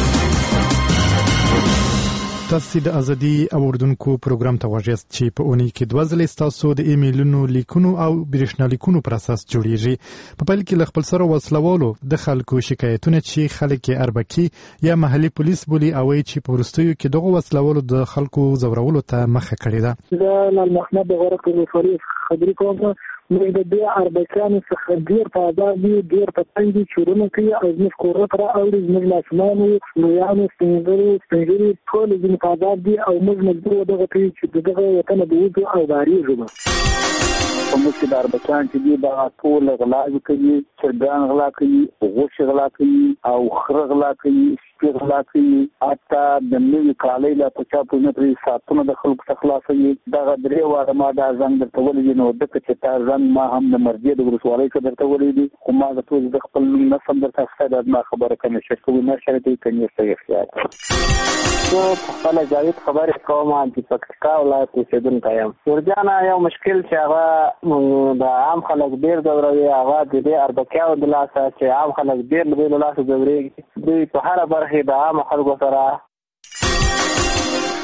تاسو د ازادي اوریدونکو پروګرام ته ورغاست چې په اونۍ کې 2 ځلې تاسو د ایمیلونو لیکونو او برېښنا لیکونو پر اساس جوړیږي. په پیل کې خپل سره وسلوالو د خلکو شکایتونه چې خلک اربکی یا محلي پولیس بولي او چې په ورستیو کې دغه وسلوالو د خلکو زورولو ته مخه کړې ده. د محمد غورک ولسوالۍ خبرې کوم. موږ د دې اربکیانو څخه ډېر په آزاد دي، ډېر په تنګ دي، چورونه کوي او زموږ کورونه ته رااوړي. زموږ ماشومان لویانو سپین ږیري ټول زموږ په آزاد دي او موږ مجبور دغه کوي چې د دغه وطن د وځو او بارېږو. په موږ کې د اربکیان چې دي دا ټول غلاوې کوي، چرګان غلا کوي، غوښې غلا کوي او خره غلا کوي، سپي غلا کوي. حتی د نوي کالۍ لا په چا پورې نه پرې ساعتونه د خلکو څخه خلاصوي. دغه 3 واره ما دا زنګ درته ولیدي نو ځکه چې تا زنګ ما هم د مرګې د ولسوالۍ څخه درته ولیدي خو ما د ټول د خپل نوم نه سم درته اخیستی. دا زما خبره کمې شک کوي نه شرطي کني صحیح اختیار. زه په خپله جاوید خبرې کوم د پکتیکا ولایت اوسېدونکی یم. ورجانه یو مشکل چې هغه د عام خلک ډېر ځوروي هغه د دې اربکیانو د لاسه چې عام خلک ډېر له دوی له لاسه ځورېږي. دوی په هره برخې د عامو خلکو سره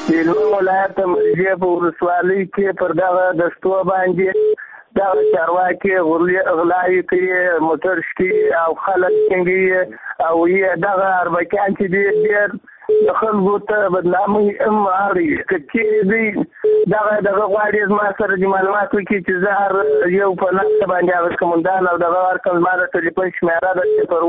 هلمند ولایت مرجې په ولسوالۍ کې پر دغه دستو باندې دغه چارواکي غلاوي کوي، موټر شکي او خلک څنګه او دغه اربکیان چې ډېر د خلکو ته بدنامي هم اړوي. که چې دوی دغه غواړي زما سره د معلومات وکړي چې زه هر یو په نقشه باندې هغه قومندان او دغه ورکړم، زما د ټلیفون شمېره ده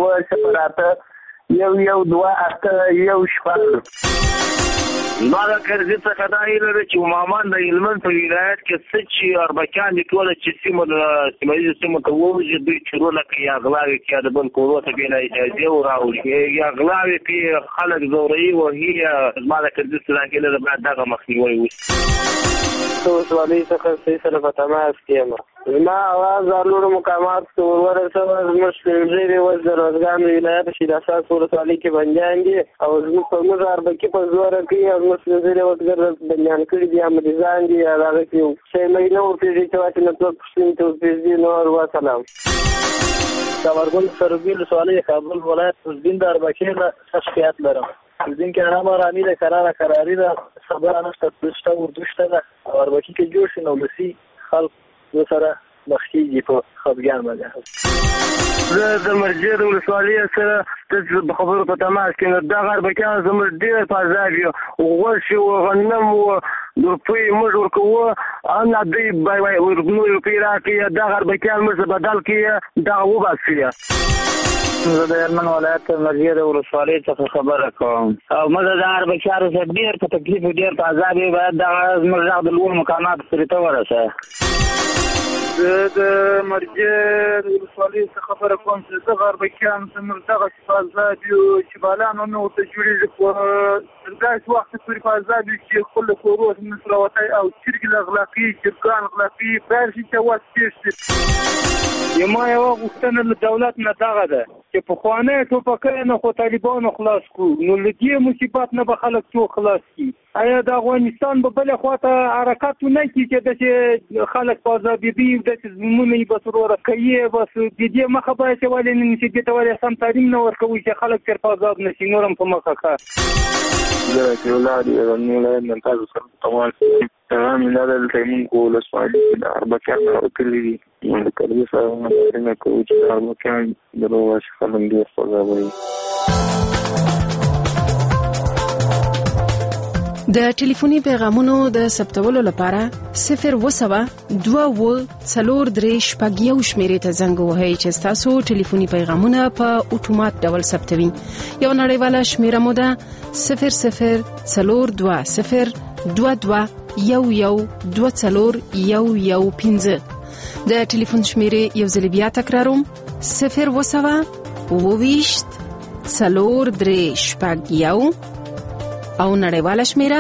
078 ما د کرزي څخه دا هیله چې عموما د هلمند په ولایت کې څه چې اربکیان دي ټوله چې سیمه ییزو سیمو ته ووځي، دوی چورونه کوي، غلاوې کوي، د بل کورو ته بې له اجازې وراوړي یا غلاوې کوي، خلک ځوروي وهي. زما د کرزي څخه هیله ده باید دغه مخنیوی وشي. ولسوالۍ څخه صحیح سره په تماس کې یم. زما اواز نورو مقاماتو ته ورورسوه. زموږ سپین ږیري اوس د روزګان ولایت شهید اسحاق ولسوالۍ کې بندیان دي او زموږ اربکي په زوره کوي او زموږ سپین ږیري اوس بندیان کړي دي، مریضان دي. هغه کې یو شی مې نه وپېژني چې واسې نه څوک پوښتنې ته وپېژني. نور وسلام. د ورګل سروبي ولسوالۍ کابل ولایت حزبین د اربکي نه شکایت لرم. حزبین کې هم آرامي ده، کراري ده، خبره نشته، پوسټه اردو شته ده او اربکي کې جوړ شي نو لسی خلک سره مخ کېږي په خفګان باندې. زه د مرجې د ولسوالۍ سره د خبرو په تماس کې یم. دغه اربکیان زموږ ډېر په عذاب یو، غوښې و، غنم و، روپۍ موږ ورکوو، نه دوی نورې روپۍ راکړي، دغه اربکیان موږ بدل کړي، دغه وباسي. زه د هلمند ولایت مرجې د ولسوالۍ څخه خبره کوم او موږ د اربکیانو سره ډېر په تکلیف و ډېر په عذاب یې. باید دغه زموږ غږ د لوړو مقاماتو پورې ته ورسوه. زه د مرجې د ولسوالۍ څخه خبره کوم چې دغه اربکیان زموږ دغه په عذاب یو چې بالانو نه ورته جوړېږي په داسې وخت پورې په عذاب یو چې خپل کورو ته نه راوتی او چرګې له غلا کوي، چرګان غلا کوي، باید شي چې واس تېر شي. زما یوه غوښتنه له دولت نه دغه ده چې پخوانی ټوپکۍ نه خو طالبانو خلاص کړو، نو له دې مصیبت نه به خلک څوک خلاص کړي؟ آیا د افغانستان به بلې خواته حرکت ونه کړي چې داسې خلک په عذابېدي داسې ظلمونه یې بس وروره کوي؟ بس د دې مخه باید چې ولې نه نیسي، دې ته ولې سم تعلیم نه ورکوي چې خلک تر په عذاب نه شي؟ نور هم په مخه ښه. زه رفیع الله د غزني ولایت نه تاسو سره په تماس کې پیغام یې دا دی چې موږ ولسوالۍ کې د اربکیان راوتلي دي. د کرزي سره مشورې کوو چې د اربکیان د روغ خلک ډېر په عذابوي. د ټلیفوني پیغامونو د ثبتولو لپاره 020 243 شپږ شمیرې ته زنګ ووهئ چې تاسو ټلیفوني پیغامونه په اتومات ډول ثبتوي. یو نړیواله شمیره مو ده 0022022111415. د ټلیفون شمیرې یو ځل بیا تکراروم 020 او نړیواله شمیره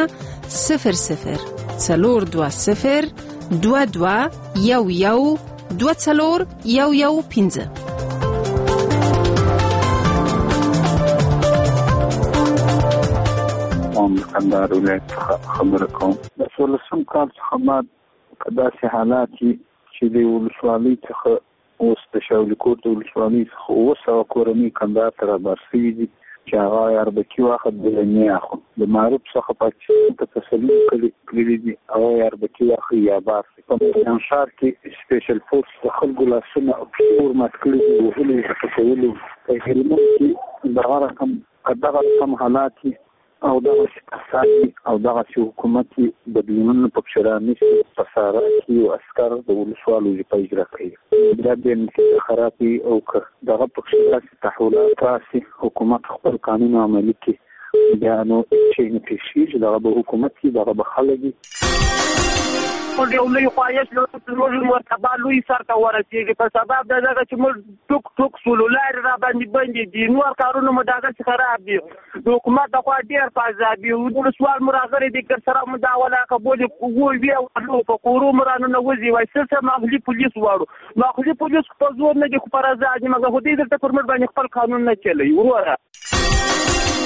00022111415. کندهار ولایت څخه خبره کوم. د 16 کال څخه بعد په داسې حالات چې د ولسوالۍ څخه اوس د شاولي کوټ د ولسوالۍ څخه 200 کورنۍ کندهار ته رابار شوي دي چې هغه اربکي واخد بلنې اخو د معروف څخه پاکستان ته تسلیم کړي دي او اربکي واخد یا بار په انشار کې سپیشل فورس د خلکو لاسونه او پور ماتکلي وهلي تفصیلي په هلمند کې دغه رقم حالات او دغه اساسي او دغه حکومت بدلونونه په شرانه فسارات او عسكر د ولسوالو په اجرا کوي. دا د خرابي او دغه په شرانه تحولات راسي حکومت خپل قانون عملي کوي. بیا نو چې نه پیشي دغه به حکومت دغه به خلګي یو لوی خواهش زموږ مرتبه لوی سر ته ورسېږي په سبب د دغه چې موږ ټوک سولولارې را باندې بندې دي، نور کارونه مو دغسې خراب دي، د حکومت د خوا ډېر په عذاب وي. ولسوال مو راغلی دی که سره مو دا ولاکه بولې ووي او په کورو مو رانونه وځي وایي څه مغلي پولیس واړو. مغلي پولیس په زور نه دي خو پر ازاد دي، مګر خو دوی دلته پر موږ باندې خپل قانون نه چلوي. وروره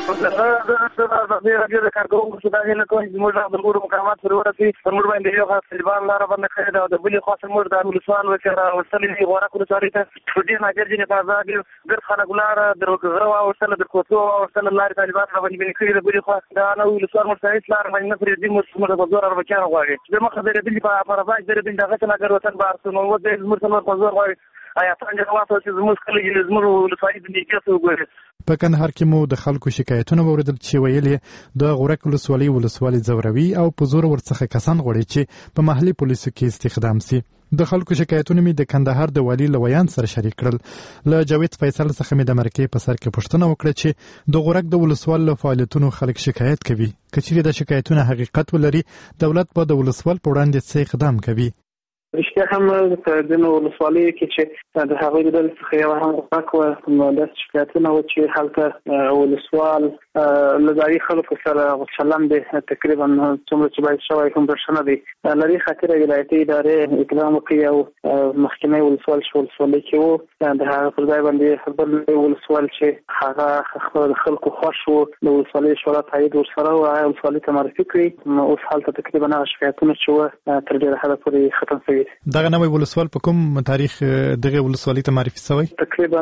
د کارګرو څخه نه کوي زموږ د ګورو مقامات پر ورسي موږ باندې یو خاص طالبان لار باندې کړی دا د بلی خاص موږ د ولسوال وکړه وسلې غوړه کول چاري ته ټوډي ناګرځي نه تازه ګر خلک لار دروغه او وسله د کوڅو او وسله لار طالبان باندې کړی د بلی خاص دا نو ولسوال مرسایت لار باندې نه پرې دي موږ په زور ورکړو غواړي د مخه د بلی په پرواز د بلی دغه څنګه وطن بارسونو و د موږ په زور غواړي آیا څنګه واسو چې زموږ کلی زموږ ولسوالۍ د نیکه وګوري. په کندهار کې مو د خلکو شکایتونه اوریدل چې ویلي د غورک ولسوالۍ زوروي او په زور ورڅخه کسان غواړي چې په محلي پولیسو کې استخدام سي. د خلکو شکایتونه می د کندهار د والي لویان سره شریک کړل. له جاوید فیصل څخه می د مرکې په سر کې پوښتنه وکړه چې د غورک د ولسوال له فعالیتونو خلک شکایت کوي. کچېرې د شکایتونو حقیقت ولري دولت به د ولسوال په وړاندې څه اقدام کوي. رښتیا هم د ولسوالۍ کې چې د هغوی د ډلې څخه یو هم غوښتل نو داسې شکایتونه و چې هلته ولسوال له ځایي خلکو سره چلند تقریبا څومره چې باید شوی هم بښنه دی. له دې خاطره ولایتي ادارې اقدام وکړي او مخکینی ولسوال چې ولسوالۍ کې و د هغه پر ځای باندې بل ولسوال چې هغه خلکو خوښ و د ولسوالۍ شورا تایید ورسره و ولسوالۍ ته معرفي کړي. اوس هلته تقریبا هغه شکایتونه چې وه تر ډېره حده پورې ختم شوي. دغه نوی ولسوال په کوم تاریخ دغه ولسوالۍ ته معرفي شوی؟ تقریبا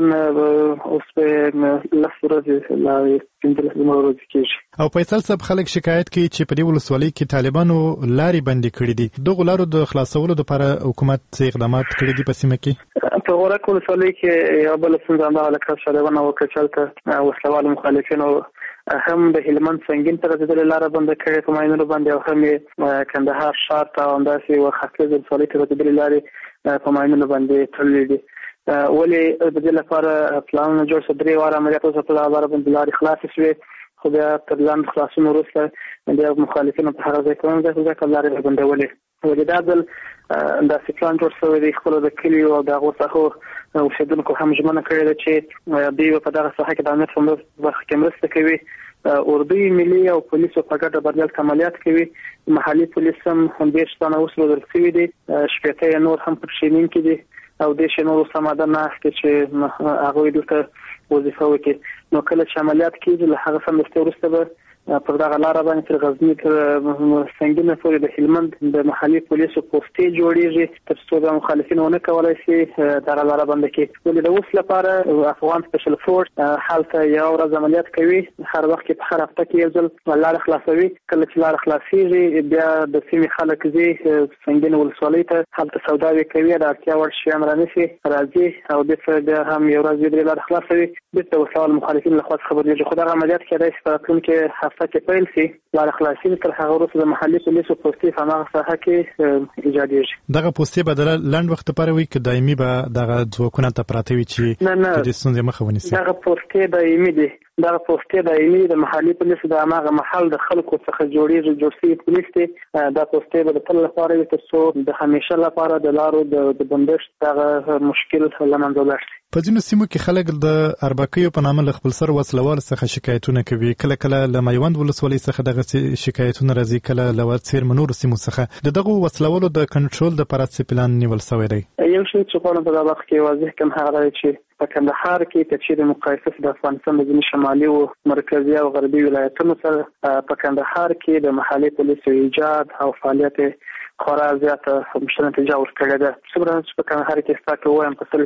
اوس په 10 ورځې لا 15 ورځې کېږي. او فیصل صاحب خلک شکایت کوي چې په دې ولسوالۍ کې طالبانو لارې بندي کړې دي. دغه لارو د خلاصولو لپاره حکومت څه اقدامات کړي دي په سیمه کې؟ په غورک ولسوالۍ کې یو بل څنګه د حرکت شادونه وکړل چې وسلوال مخالفینو هم د هلمند څنګه تر دې لاره بند کړې په ماینونو باندې او هم کندهار ښار ته انداسي او خاصه د ولسوالۍ ته د دې لارې په ماینونو باندې تړلې دي. ولې د دې لپاره پلان جوړ شو درې واره عملیات اوس په لاره باندې لارې خلاص شوې خو بیا تر لاندې خلاصون وروسته د مخالفینو په هر ځای کې ځکه لارې بندولې. ولې دا ځل داسې پلان جوړ شوی دی خپل د کلیو او د هغو څخه اوسېدونکو هم ژمنه کړې ده چې دوی په دغه ساحه کې د امنیت په برخه کې مرسته کوي. اردوی ملي او پولیسو په ګډه بریالي عملیات کوي. محلي پولیس هم 20 تنه اوس روزل شوي دي. شپږ نور هم په شینین کې دي او د شنو سماده نه چې هغه دلته وظیفه وکړي. نو کله چې عملیات کیږي له هغه سم وروسته به پر دغه لار باندې تر غزنی تر څنګه پورې د هلمند د محلي پولیسو پوسټې جوړیږي تر څو د مخالفینو نه کولای شي دغه لار باندې کې. ولې د اوس لپاره افغان سپیشل فورس حالته یو ورځ عملیات کوي هر وخت په هر هفته کې یو ځل لار خلاصوي. کله چې لار خلاصيږي بیا د سیمې خلک زی څنګه ولسوالۍ ته حالته سوداوي کوي د اړتیا وړ شیان رانیسي راځي او د څه هم یو ورځ د لار خلاصوي د وسایل مخالفین له خاص خبرې خو دغه عملیات کې د استراتیژي کې کې پیل سي لار خلاصي تر هغه وروسته د محلي پولیسو پوسټې په هغه ساحه کې ایجادېږي. دغه پوسټې بدله لنډ وخت لپاره وي چې دایمي به دغه ځواکونه ته پراته وي چې د ستونزې مخه ونیسي. دغه پوسټې دایمي دي. دغه پوسټې دایمي د محلي پولیسو د هغه محل د خلکو څخه جوړ شوي پولیس دي. دا پوسټې به د تل لپاره وي تر څو د همیشه لپاره د لارو د بندښت دغه مشکل له منځه ولاړ شي. په ځینو سیمو کې خلک د اربکیو په نامه له خپل سر وسلوال څخه شکایتونه کوي. کله کله له میوند ولسوالۍ څخه دغه شکایتونه راځي کله له ورڅیر منور سیمو څخه. دغه وسلوالو د کنټرول د پراتسي پلان نیول شوی دی. یو شی چې په دغه وخت کې واضح کوم هغه چې په کندهار کې تفصیل مقایسه د افغانستان د ځینې شمالي او مرکزی او غربي ولایتونو سره په کندهار کې د محلي پولیسو ایجاد او فعالیت خورا زیاته مشته نتیجه ورکړې ده. څومره چې په کندهار کې ستاسو وایم په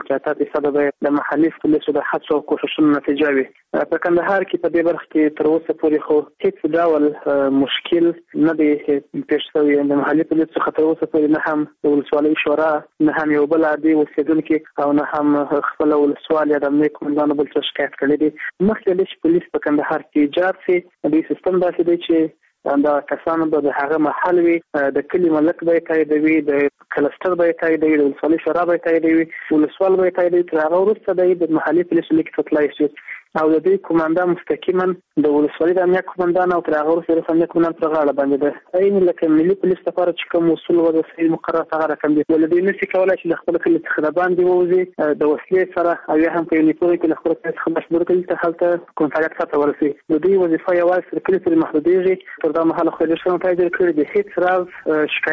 30% د محلي پولیسو د هڅو او کوښښونو نتیجه وي. په کندهار کې په دې برخه کې تر اوسه پورې خو هیڅ ډول مشکل نه دی پیښ شوی. د محلي پولیسو څخه تر اوسه پورې نه هم د ولسوالۍ شورا نه هم یو بل عادي اوسېدونکي او نه هم خپل ولسوال یا د امنیت قومندانو بل څه شکایت کړی دی. مخکې د پولیس په کندهار کې ایجاد شي د سیستم داسې دی چې دا کسانو به د هغه محل وي د کلی ملک به تاییدوي د کلستر به تاییدوي د ولسوالۍ شورا به تاییدوي ولسوال به تاییدوي تر هغه وروسته د محلي پولیسو لیک تطلای شي او د دې کومندان مستقیما د ولسوالۍ د امنیت کومندان او تر هغه وروسته د امنیت کومندان پر غاړه باندې ده. عین لکه ملي پولیس لپاره چې کوم اصول او د صحیح مقرر څنګه رقم دي ولې نشي کولای چې خپل کلی څخه د باندې ووزي د وسلې سره او هم په یونیفورم کې خپل څخه مشبور کړي ته حالت کنټرول سره ورسي. د دې وظیفه یوازې تر کلی پورې محدودېږي. تر دا مهاله خو د شنو تایید کړی د هیڅ راز شکایت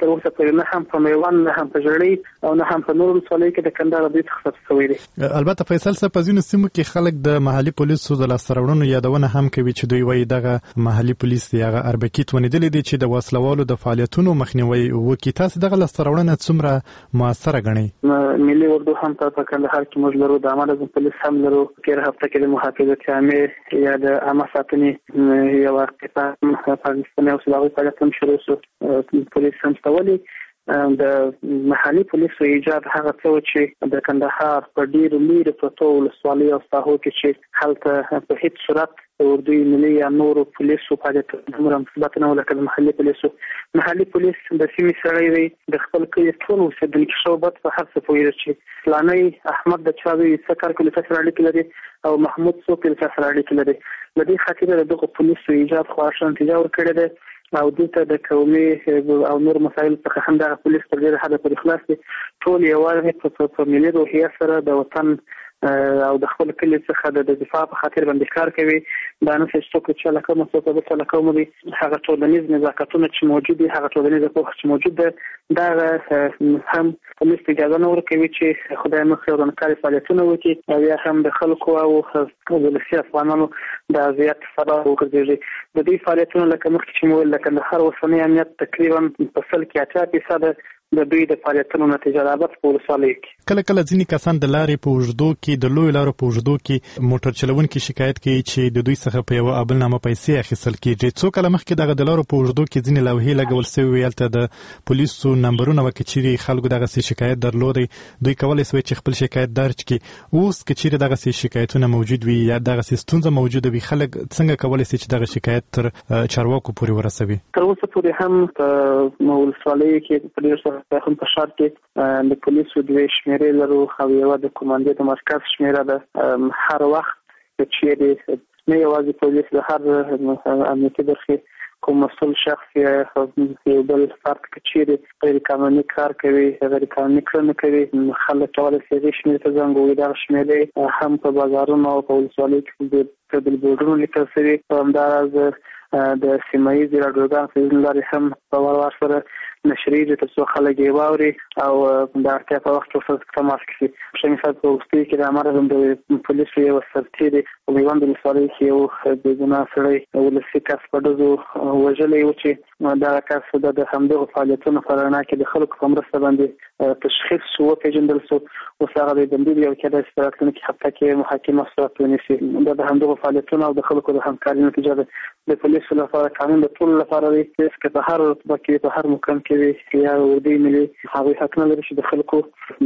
تر اوسه پورې نه هم په میوند نه هم په ژړۍ او نه هم په نورو ولسوالیو کې د کندهار دوی تخصص شوی دی. البته فیصل صاحب په ځینو سیمو کې خلک د محلي پولیسو د لاسته راوړنو یادونه هم کوي چې دوی وایي دغه محلي پولیس دی هغه اربکیت ونیدلی دی چې د وسلوالو د فعالیتونو مخنیوي وکړي. تاسو دغه لاسته راوړنه څومره موثره ګڼئ؟ ملي اردو هم په کندهار کې موږ لرو، د عامه نظم پولیس هم لرو، تېره هفته کې د محافظت عامې یا د عامه ساتنې یوه قطعه پاکستاني او سلاوي فعالیت هم شروع شو. پولیس هم ستولي د محلي پولیسو ایجاد هغه څه چې د کندهار په ډېرو لرې پرتو ولسوالیو او ساحو کې چې هلته په هیڅ صورت د اردوی ملي یا نورو پولیسو فعالیتونه دومره مثبت نه وو لکه د محلي پولیسو. محلي پولیس د سیمې سړی دی، د خپل کلي ټول اوسېدونکي شوبت په هر څه پوهېده چې فلانی احمد د چا زوی څه کار کوي، له چا سره اړیکې لري او محمود څوک له چا سره اړیکې لري. له دې خاطره د دغو پولیسو ایجاد خورا ښه نتیجه ورکړې ده او دلته د قومي او نور مسایل څخه هم دغه پولیس تر ډېره حده پورې خلاص دي. ټول یوازې په ملي روحیه سره د وطن او د خپل کلي څخه د دفاع په خاطر باندې کار کوي. دا نه چې څوک چې له کومه څوک بل څه کوم دي، هغه ټولنیز نزاکتونه چې موجود دي، هغه ټولنیز پوهه چې موجود ده، دا هم پولیس اجازه نه ورکوي چې خدای مخکې ورانکاري فعالیتونه وکړي او یا هم د خلکو او ولسي افغانانو د اذیت سبب وګرځي. د دې فعالیتونو لکه مخکې چې مو ویل د کندهار اوسنی امنیت تقریبا په 80% د دوی د فعالیتونو نتیجه رابط په ولسوالیو کې. کله کله ځینې کسان د لارې په اوږدو کې د لویو لارو په اوږدو کې موټر چلونکي شکایت کوي چې د دوی څخه په یوه ابلنامه پیسې اخیستل کېږي. څو کله مخکې دغه د لارو په اوږدو کې ځینې لوحې لګول سوي وې، هلته د پولیسو نمبرونه وه، که چیرې خلکو دغسې شکایت درلودی دوی کولی سوی چې خپل شکایت درج کړي. اوس که چیرې دغسې شکایتونه موجود وي یا دغسې ستونزه موجوده وي، خلک څنګه کولی سي چې دغه شکایت تر چارواکو پورې ورسوي؟ تر اوسه پورې هم په ولسوالیو کې په ډېر سره هم په ښار کې د پولیسو دوې شمېرې لرو او یوه د کمانډې د مرکز شمېره ده. هر وخت چې نه یوازې پولیس د هر امنیتي برخې کوم مسؤل شخص یا یو بل فرد که چیرې غیر قانوني کار کوي، غیر قانوني کړنې کوي، خلک کولی شي هغې شمېرې ته زنګ ووهي. دغه شمېرې هم په بازارونو او په ولسوالیو کې په بلبورډونو لیکل شوي. په همداراز د سیمه ییزې راډیوګانو په ځینې لارې هم په وار سره نشریږي تر څو خلک یې واوري او د اړتیا په وخت کې ورسره تماس کړي. ښه مثال په وروستیو کې د عامه د پولیسو یوه سرتېري په میوند ولسوالۍ کې یو بېګناه سړی ولسي کس په ډزو وژلی و چې دغه کس د همدغو فعالیتونو په رڼا کې د خلکو په مرسته باندې تشخیص شو، وپېژندل شو. اوس هغه د بندي او کېدای شي په راتلونکي هفته کې محاکمه صورت ونیسي. دا د همدغو فعالیتونو او د خلکو د همکارۍ نتیجه ده. د پولیسو لپاره قانون د ټولو لپاره دی، که په هر رتبه کې په هر مقام کې وي یا اردوی ملي، هغوی حق نه لري چې د خلکو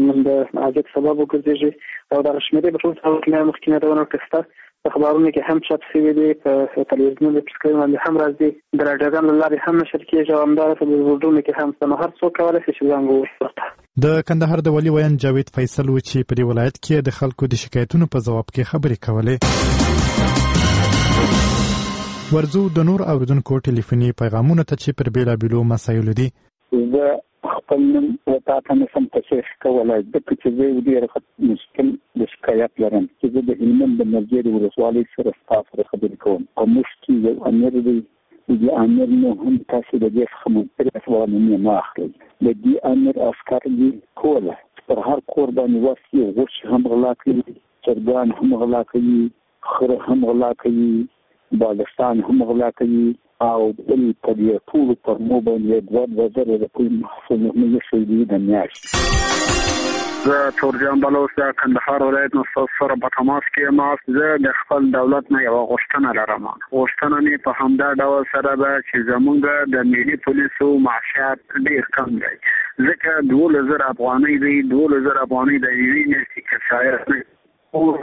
د اذیت سبب وګرځېږي. او دغه شمېرې په ټول هغو کې مخکې یادونه وکړه شته. په خبرونو کې هم چاپ شوي دي، په تلویزیونونو په سکرین باندې هم راځي، د راډیوګانو له لارې هم نشر کېږي او همدارسه په بلبورډونو کې هم شته. نو هر څوک کولی شي چې زنګ ووهي. د کندهار د والي ویان جاوید فیصل و چې په دې ولایت کې د خلکو د شکایتونو په ځواب کې خبرې کولې. ورځو د نور اوریدونکو ټلیفوني پیغامونه ته چې پر بیلابیلو مسایلو دي. زه خپل نوم ورته نشم تصحیح کولی ځکه چې زه ډېر مشکل د شکایت لرم چې زه د هلمند د مرجېرې ولسوالۍ سره ستا سره خبرې کوم. په موږ کې یو امیر دی، د امیر نو هم تاسو د دې څخه منطقي افغانۍ نه اخلئ. د دې امیر عسکر دي کوله پر هر کور باندې وسلې غوښې هم غلا کوي، چرګان هم غلا کوي، خره هم غلا کوي، بالستان هم غلا کوي او بل په دې ټولو پر مو باندې 2000 د پولیس محصول نه شوي د میاشتې. زه تورجان بلوچ د کندهار ولایت نه سره په تماس کې یم. زه د خپل دولت نه یوه غوښتنه لرم. غوښتنه مې په همدا ډول سره ده چې زموږ د ملي پولیسو معاشات ډېر کم دی، ځکه 12,000 افغانۍ دی. 12,000 افغانۍ د یوې میاشتې کفایت نه.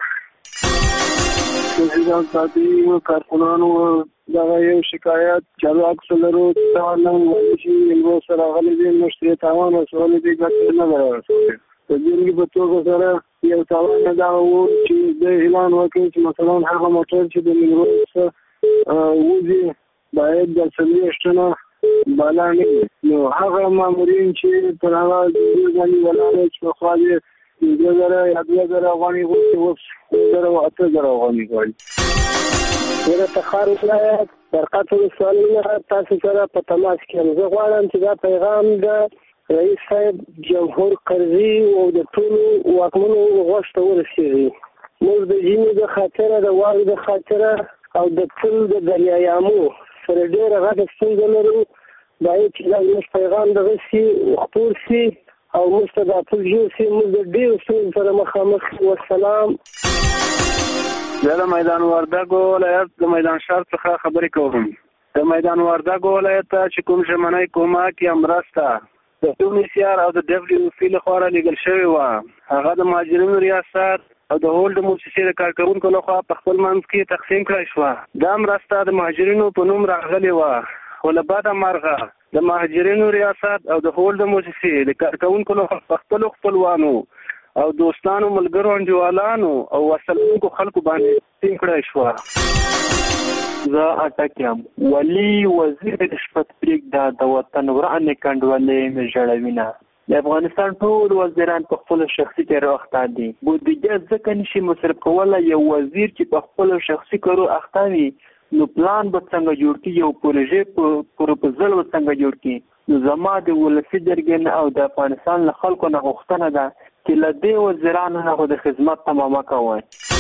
د ساتي کارکونانو دغه یو شکایت چې اکثر لرو تاوان وایي چې یو سره غلي دي مشتري تاوان وسولې دي ګټه نه راځي. په دې کې په توګه سره یو تاوان دا و چې د اعلان وکړي چې مثلا هغه موټر چې د منورو وزي باید د سلیشتنه بالا نه، نو هغه مامورین چې پر هغه ځاني ولاله چې خو دې 2,000 یا 2,000 افغانۍ غوښتي اوس 2,000 او 8,000 افغانۍ غواړي. زه د تخار ولایت برقت ولسوالۍ نه تاسو سره په تماس کې یم. زه غواړم چې دا پیغام د رئیس صاحب جمهور قرضي او د ټولو واکمنو غوږ ته ورسېږي. موږ د ژمي د خاطره، د واورې د خاطره او د پل د دریایامو سره ډېره غټه ستونزه لرو. باید چې دا زموږ پیغام دغه سي خپور سي او موږ ته دا پل جوړ سي. موږ د ډېرو ستونزو سره مخامخ یو. والسلام. زه د میدان وردګو ولایت د میدان شهر څخه خبرې کوم. د میدان وردګو ولایت ته چې کوم ژمنی کومک یا مرسته د UNHCR او د WFP لخوا رالیږل شوې وه، هغه د مهاجرینو ریاست او د هولډ موسسې د کارکوونکو لخوا په خپل منځ کې تقسیم کړای شوه. دا مرسته د مهاجرینو په نوم راغلې وه، خو له بده مرغه د مهاجرینو ریاست او د هولډ موسسې د کارکوونکو لخوا په خپلو خپلوانو او دوستانو، ملګرو، انډیوالانو او وسلونکو خلکو باندې تقسیم کړای شوه. زه اټک یم. ولی وزیر رشوت پرېږده د وطن ورانې کنډولې مې ژړوینه. د افغانستان ټول وزیران په خپلو شخصي چارو اخته دي. بودیجه ځکه نشي مصرف کولی. یو وزیر چې په خپلو شخصي کارو اخته وي نو پلان به څنګه جوړ کړي، یو پروژې پروپوزل به څنګه جوړ کړي. نو زما د ولسي جرګې نه او د افغانستان له خلکو نه غوښتنه ده چې له دې وزیرانو نه خو د خدمت تمامه کوئ.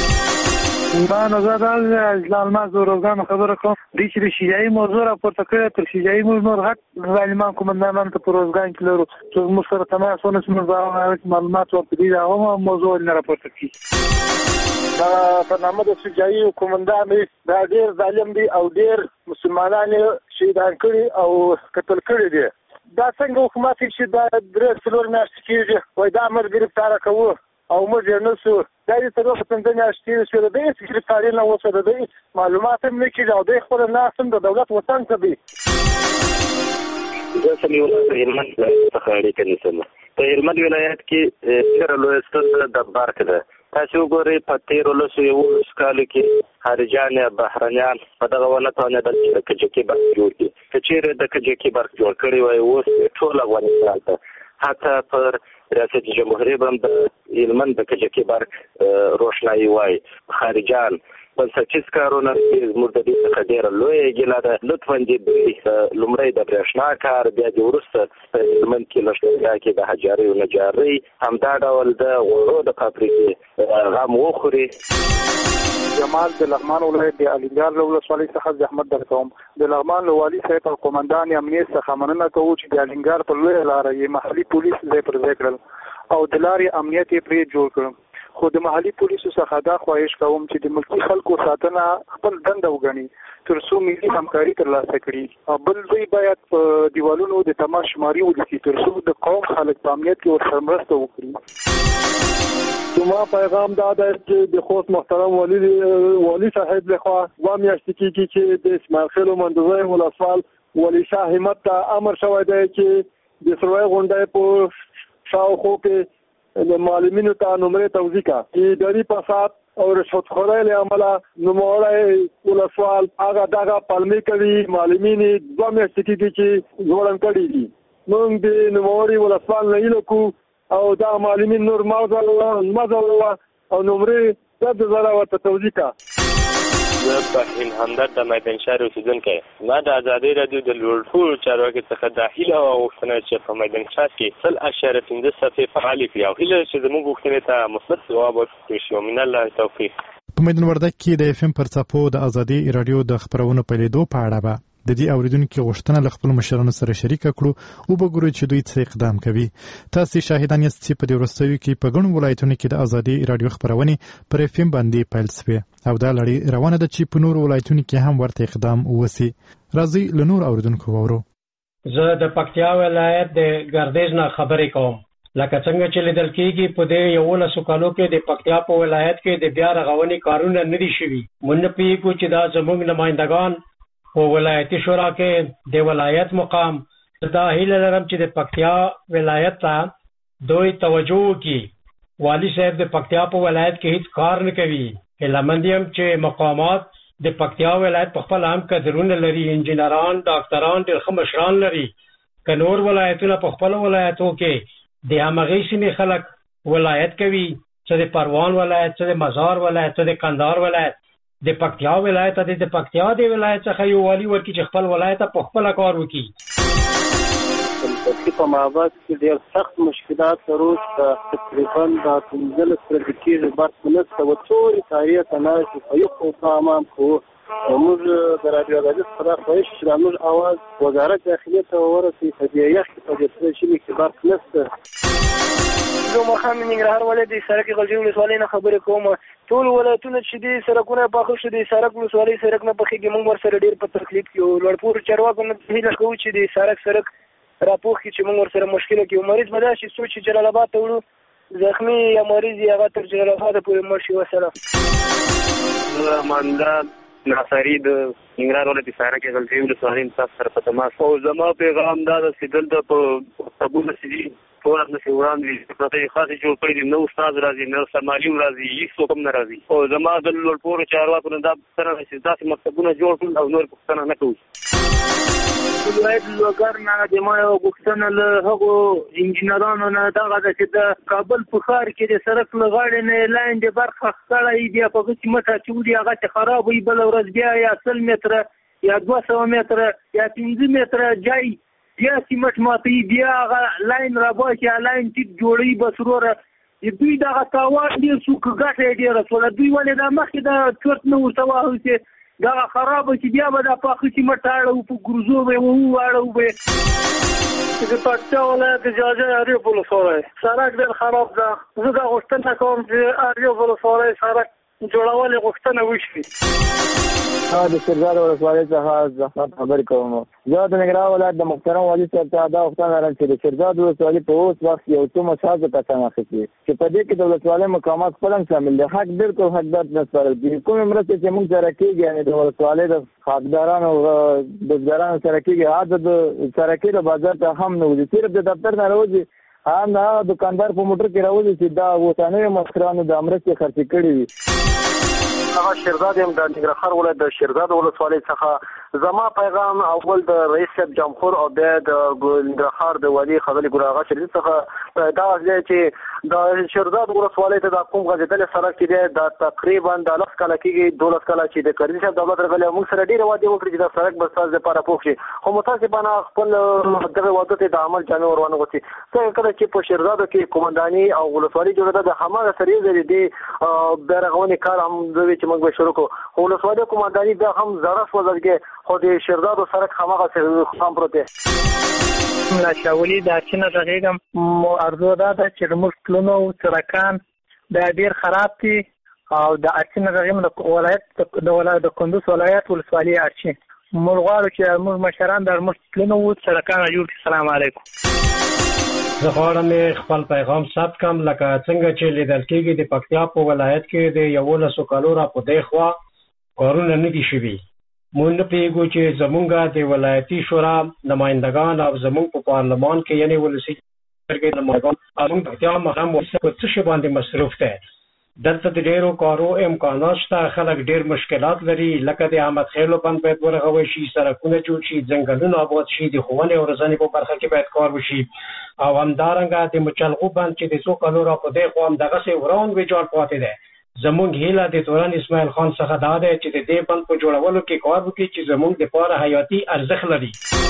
نو زه د الماس د روزګان خبره کوم. دوی چې د شیجایي موضوع راپورته کړې، تر شیجایي موږ نور غټ ظالمان قومندانان ته په روزګان کې لرو چې موږ سره تماس ونیسو، موږ به معلومات ورکړي. د هغه موضوع نه راپورته کړي. دا برنامه د شیجایي قومندان دی، دا ډېر ظالم دی او ډېر مسلمانان شهیدان کړي او قتل کړي دي. دا څنګه حکومت چې دا 3-4 میاشتې کېږي وایي دا موږ ګرفتاره کوو او موږ یې نه سو. دا دې څلور 15 میاشتې تېرې شوې، د دې ګرفتاري نه اوسه، د دې معلومات هم نه کېږي او دوی خپله ناست هم د دولت وطن ته دی. زه سمیع الله د هلمند ولایت څخه اړیکه نیسم. په هلمند ولایت کې ډېره لویه ستونزه د برق ده. تاسو وګورئ په 13 کالو کې خارجیان بهرنیان په دغه ونه توانېدل چې د کجکي برق جوړ کړي. که چېرې د کجکي برق جوړ کړی وای اوس ټول افغانستان ته حتی پر ریاست جمهوریت هم د هلمند د کجکي برق روښنایي وای. خارجیان بنسټیز کارونه زموږ د دې څخه ډېره لویه ګیله ده. لطفا دې دوی لومړی د برېښنا کار، بیا دې وروسته په هلمند کې لښترګاه کې د حجارۍ او نجارۍ همدا ډول د غوړو د فابریکې غم وخوري. جمال د لغمان ولایت د الینګار له ولسوالۍ څخه زحمت درکوم. د لغمان له والي صاحب او قومندان امنیت څخه مننه کوو چې د الینګار په لویه لاره یې محلي پولیس ځای پر ځای کړل او د لارې امنیت یې پرې جوړ کړ. خو د محلي پولیسو څخه دا خواهش کوم چې د ملکي خلکو ساتنه خپل دنده وګڼي تر څو ملي همکاري ترلاسه کړي. بل دوی باید په دیوالونو د تماس شماري ولیکي تر څو د قوم خلک په امنیت کې ورسره مرسته وکړي. زما پیغام دا ده چې د خوست محترم والي صاحب لخوا 2 میاشتې کېږي چې د اسماعیل خیل مندوزی ولسوال والي شاه همت ته امر شوی دی چې د سروای غونډۍ په شاوخوا کې د معلمینو ته نمرې توزیع کړه. اداري فساد او رشوتخورۍ له امله نوموړی ولسوال هغه دغه پلمې کوي. معلمین 2 میاشتې کېږي چې ځوړند کړي دي. موږ د نوموړي ولسوال نه هیله کوو او دا معلمین نور مزل او نمرې 10,000 ورته توزیع کړه. زه په همدرد د میدان شهر اوسېدونکی یم. ما د ازادۍ راډیو د ټولو چارواکو څخه دا هیله او غوښتنه چې په میدان شهر کې 0.5 صفحې فعالې کړي او هیله چې زموږ غوښتنې ته مثبت ځواب ورکړي شي. من الله توفیق. په میدان وردګ کې د FM پر څپو د ازادۍ راډیو د خبرونو پیلېدو په اړه به د دې اوریدونکو غوښتنه له خپل مشرانو سره شریک کړو او وګورئ چې دوی څه اقدام کوي. تاسو شاهدان یاست چې په دې وروستیو کې په ګڼو ولایتونو کې د ازادۍ راډیو خبرونه پر FM باندې پیل شوې او دا لړۍ روانه ده چې په نورو ولایتونو کې هم ورته اقدام وسی. راځي له نور اوریدونکو وورو. زه د پکتیا ولایت د ګردیز نه خبرې کوم. لکه څنګه چې لیدل کېږي په دې 11 کالو کې د پکتیا په ولایت کې د بیا رغونې کارونه نه دي شوي. مونږ پیږو چې دا زموږ نمائندگان په ولایتي شورا کې د ولایت مقام دا هیله لرم چې د پکتیا ولایت ته دوی توجه وکړي. والی صاحب د پکتیا په ولایت کې هیڅ کار نه کوي. هیلهمند یم چې مقامات د پکتیا ولایت په خپل هم کدرونه لري، انجینران، ډاکټران، ډېر ښه مشران لري. که نور ولایتونه په خپل ولایتو کې د همغې سیمې خلک ولایت کوي، څه د پروان ولایت، څه د مزار ولایت، څه د کندهار ولایت، د پکتیا ولایت د پکتیا د ولایت څخه یو والی ورکی چې خپل ولایت په خپل کار وکړي. په مابعد کې ډېر سخت مشکلات روز تقریبا د 15 ترکیز برق نشته و ټول تاریخ تناش په یو قوام کو موږ د رادیو غږ سره خوښ چې موږ اواز وزارت داخليه ته ورسي په دې یخ په دې څه چې برق نشته. زه محمد ننګرهار ولایت د سرک غلجي ولسوالۍ نه خبرې کوم. ټول ولایتونه چې دي سرکونه پاخه شو دي سرک ولسوالۍ سرک نه پخېږي موږ ورسره ډېر په تکلیف کې لوړپور چارواکو نه هیله کوو چې د سرک راپوخ کې چې موږ ورسره مشکل کې مریض به دا شي سوچ جلال آباد ته وړو زخمی یا مریض یا هغه تر جلال آباد پورې مړ شي. وسلام. ماندان ناصری د ننګرهار ولایت سرک غلجي ولسوالۍ تاسو سره په تماس او زما پیغام دا د سیدل د قبول سړي ټول د وړاندې پرته خاصه جوړ کړی دی. نو استاد راځي نو سمالي راځي هیڅ کوم نه راځي او زما د لوړپور چارواکو نه دا سره چې تاسو مکتبونه جوړ کړل او نور پښتنه نه کوي. ولایت لوګر نه د ما یو غوښتنه له هغو انجینرانو نه دغه چې د کابل په ښار کې د سرک له غاړې نه لاندې برخه ښکړی دی په هغه کې مټه اچولي هغه چې خراب وي بله ورځ بیا یا 100 متره یا 200 متره یا 15 متره جای بیا سیمټ ماتوي بیا هغه لاین راباسي لاین ټیټ جوړوي بس وروره دوی دغه تاوان ډېر شو که ګټه یې ډېره شوله دوی ولې دا مخکې د چورت نه ورته واهو چې دغه خرابه چې بیا به دا پاخه سیمټ اړوو په ګروزو به یې واړوو به د پکتیا ولایت جاجه اریوب ولسوالۍ سړک ډېر خراب ده. زه دا غوښتنه کوم چې اریوب ولسوالۍ سړک جوړول غوښتنه وشي. د شیرزاد ولسوالۍ څخه خبرې کوم. زه د ننګرهار ولایت د محترم والي صاحب ته دا غوښتنه لرم چې د شیرزاد ولسوالۍ په اوس وخت یو څو مشاهده کسان اخیستي چې په دې کې د ولسوالۍ مقامات خپل هم شامل دي. حق بالکل حقدار نه سپارل دي. کومې مرستې چې موږ سره کېږي یعنې د ولسوالۍ د حقدارانو بزګرانو سره کېږي هغه د سرکې د بازار ته هم نه وځي صرف د دفتر نه راوځي هم د دکاندار په موټر کې راوځي چې دا اوسنیو مشرانو د مرستې خرڅې کړې وي. هغه شیرزاد هم د ننګرهار ولایت د شیرزاد ولسوالۍ څخه زما پیغام اول د رئیس صاحب جمهور او بیا د ننګرهار د والي خغلی ګراغه شریف څخه دا دی چې د شیرزاد ولسوالۍ ته د کوم غځېدل سړک چې دی دا تقریبا د 10 کاله کېږي 12 کاله چې د کرزي صاحب دولت راغلی موږ سره ډېر وعده وکړي چې دا سړک به ستاسو لپاره پوخ شي خو متاسفانه خپل دغه وعده ته د عمل جامې ور ونه غوښتي. څنګه کله چې په شیرزاد کې قومنداني او ولسوالۍ جوړه د هماغه سریزه دی بیرغونی کار هم دوی چې موږ به شروع کوو ولسوالۍ قومنداني بیا هم زړه سوځلګي خو د شیرزاد سرک هماغه خام پروت لا شاولي د اچنه غږم ارزو دا چې موږ پلونو سرکان د ډیر خراب دي او د اچنه غږم د ولایت د کندوز ولایت ولسوالۍ اچي موږ غواړو چې موږ مشران د موږ پلونو سرکان جوړ کړي. السلام علیکم. زه غواړم خپل پیغام ثبت کړم لکه څنګه چې لیدل کېږي د پکتیا په ولایت کې د 11 کالو را په دی خوا کارونه نه دي شوي. مونږ نه پوهېږو چې زمونږ د ولایتي شورا نمایندګان او زمونږ په پارلمان کې یعنې ولسي جرګې نمایندګان زمونږ پکتیا محرم په څه شي باندې مصروف دی. دلته د ډېرو کارو امکانات شته خلک ډېر مشکلات لري لکه د احمد خیلو بند باید ورغوی شي سړکونه جوړ شي ځنګلونه آباد شي د ښوونې او روزنې په برخه کې باید کار وشي او همدارنګه د مچلغو بند چې د 100 کالو را په دی خوا همدغسې وران ویجاړ پاتې دی. زمونږ هیله د تورن اسماعیل خان څخه دا ده چې د دې بند په جوړولو کې کار وکړي چې زمونږ دپاره حیاتي ارزښت لري.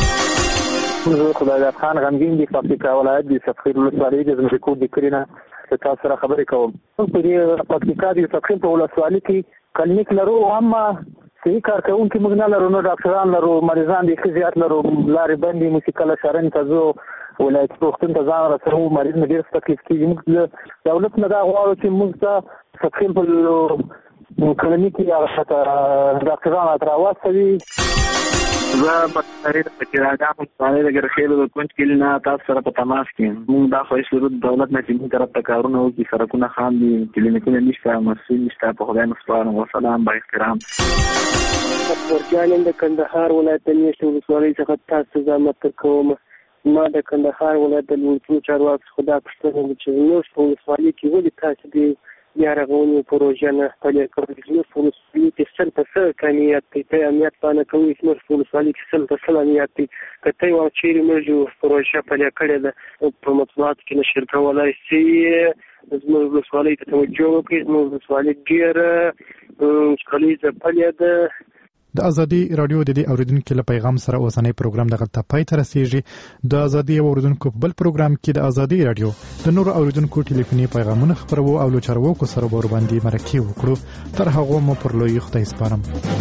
خدای خان غمګین دي پکتیا ولایت د سفیر ولسوالۍ د زمکو د کرینه تاسو سره خبرې کوم. په دې پکتیا د سفیر په ولسوالۍ کې کلینیک لرو هم صحیح کار کوونکي موږ نه لرو نو ډاکټران لرو مریضان د خزيات لرو لارې بندي موسیقاله شرن تزو ولایت پښتون ته ځان رسو مریض نه ډیر تکلیف کیږي. موږ دولت نه دا غواړو چې موږ ته سفیر په کلینیک کې ډاکټران راوستي. زه په تاریخ کې راغلم په دغه خېلو د کوم کې نه تاسو سره په تماس کې موږ دا خو هیڅ دولت نه چې موږ طرف ته کارونه وکړي سرکونه خام دي کلینیکونه نشته مسؤل نشته په خدای مسپارم وسلام با احترام. ورجانم د کندهار ولایت د نیشت ولسوالۍ څخه تاسو زحمت کوم. ما د کندهار ولایت د لوړپوړو چارواکو خدا پښتنه چې نو په ولسوالۍ کې ولې تاسو دې یا رغونې پروژه نه خپلې کړې چې په ولسوالۍ کې 100% کمیت دی ته امنیت باندې کوي چې په ولسوالۍ کې 100% امنیت دی کته یو چیرې موږ پروژه خپلې کړې ده په مطبوعات کې نشر کولای شي زموږ ولسوالۍ ته توجه وکړي. زموږ ولسوالۍ ډېره ښکلیزه پلې ده. د ازادي رادیو د دې اوریدونکو له پیغام سره اوسنۍ پروګرام دغه ته پای ته رسیږي. د ازادي اوریدونکو په بل پروګرام کې د ازادي رادیو د نورو اوریدونکو ټلیفوني پیغامونه خبرو او له چارواکو سره باندې مرکه وکړو. تر هغه مو پر لوی خدای سپارم.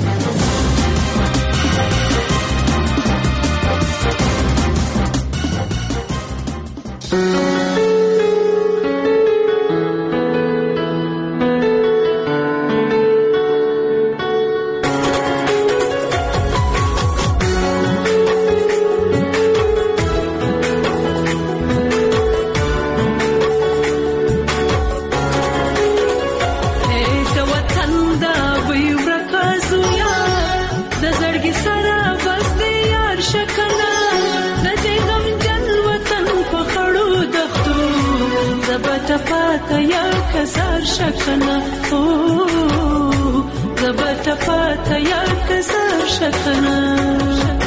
شکنه زبا تفاته یا کسر شکنه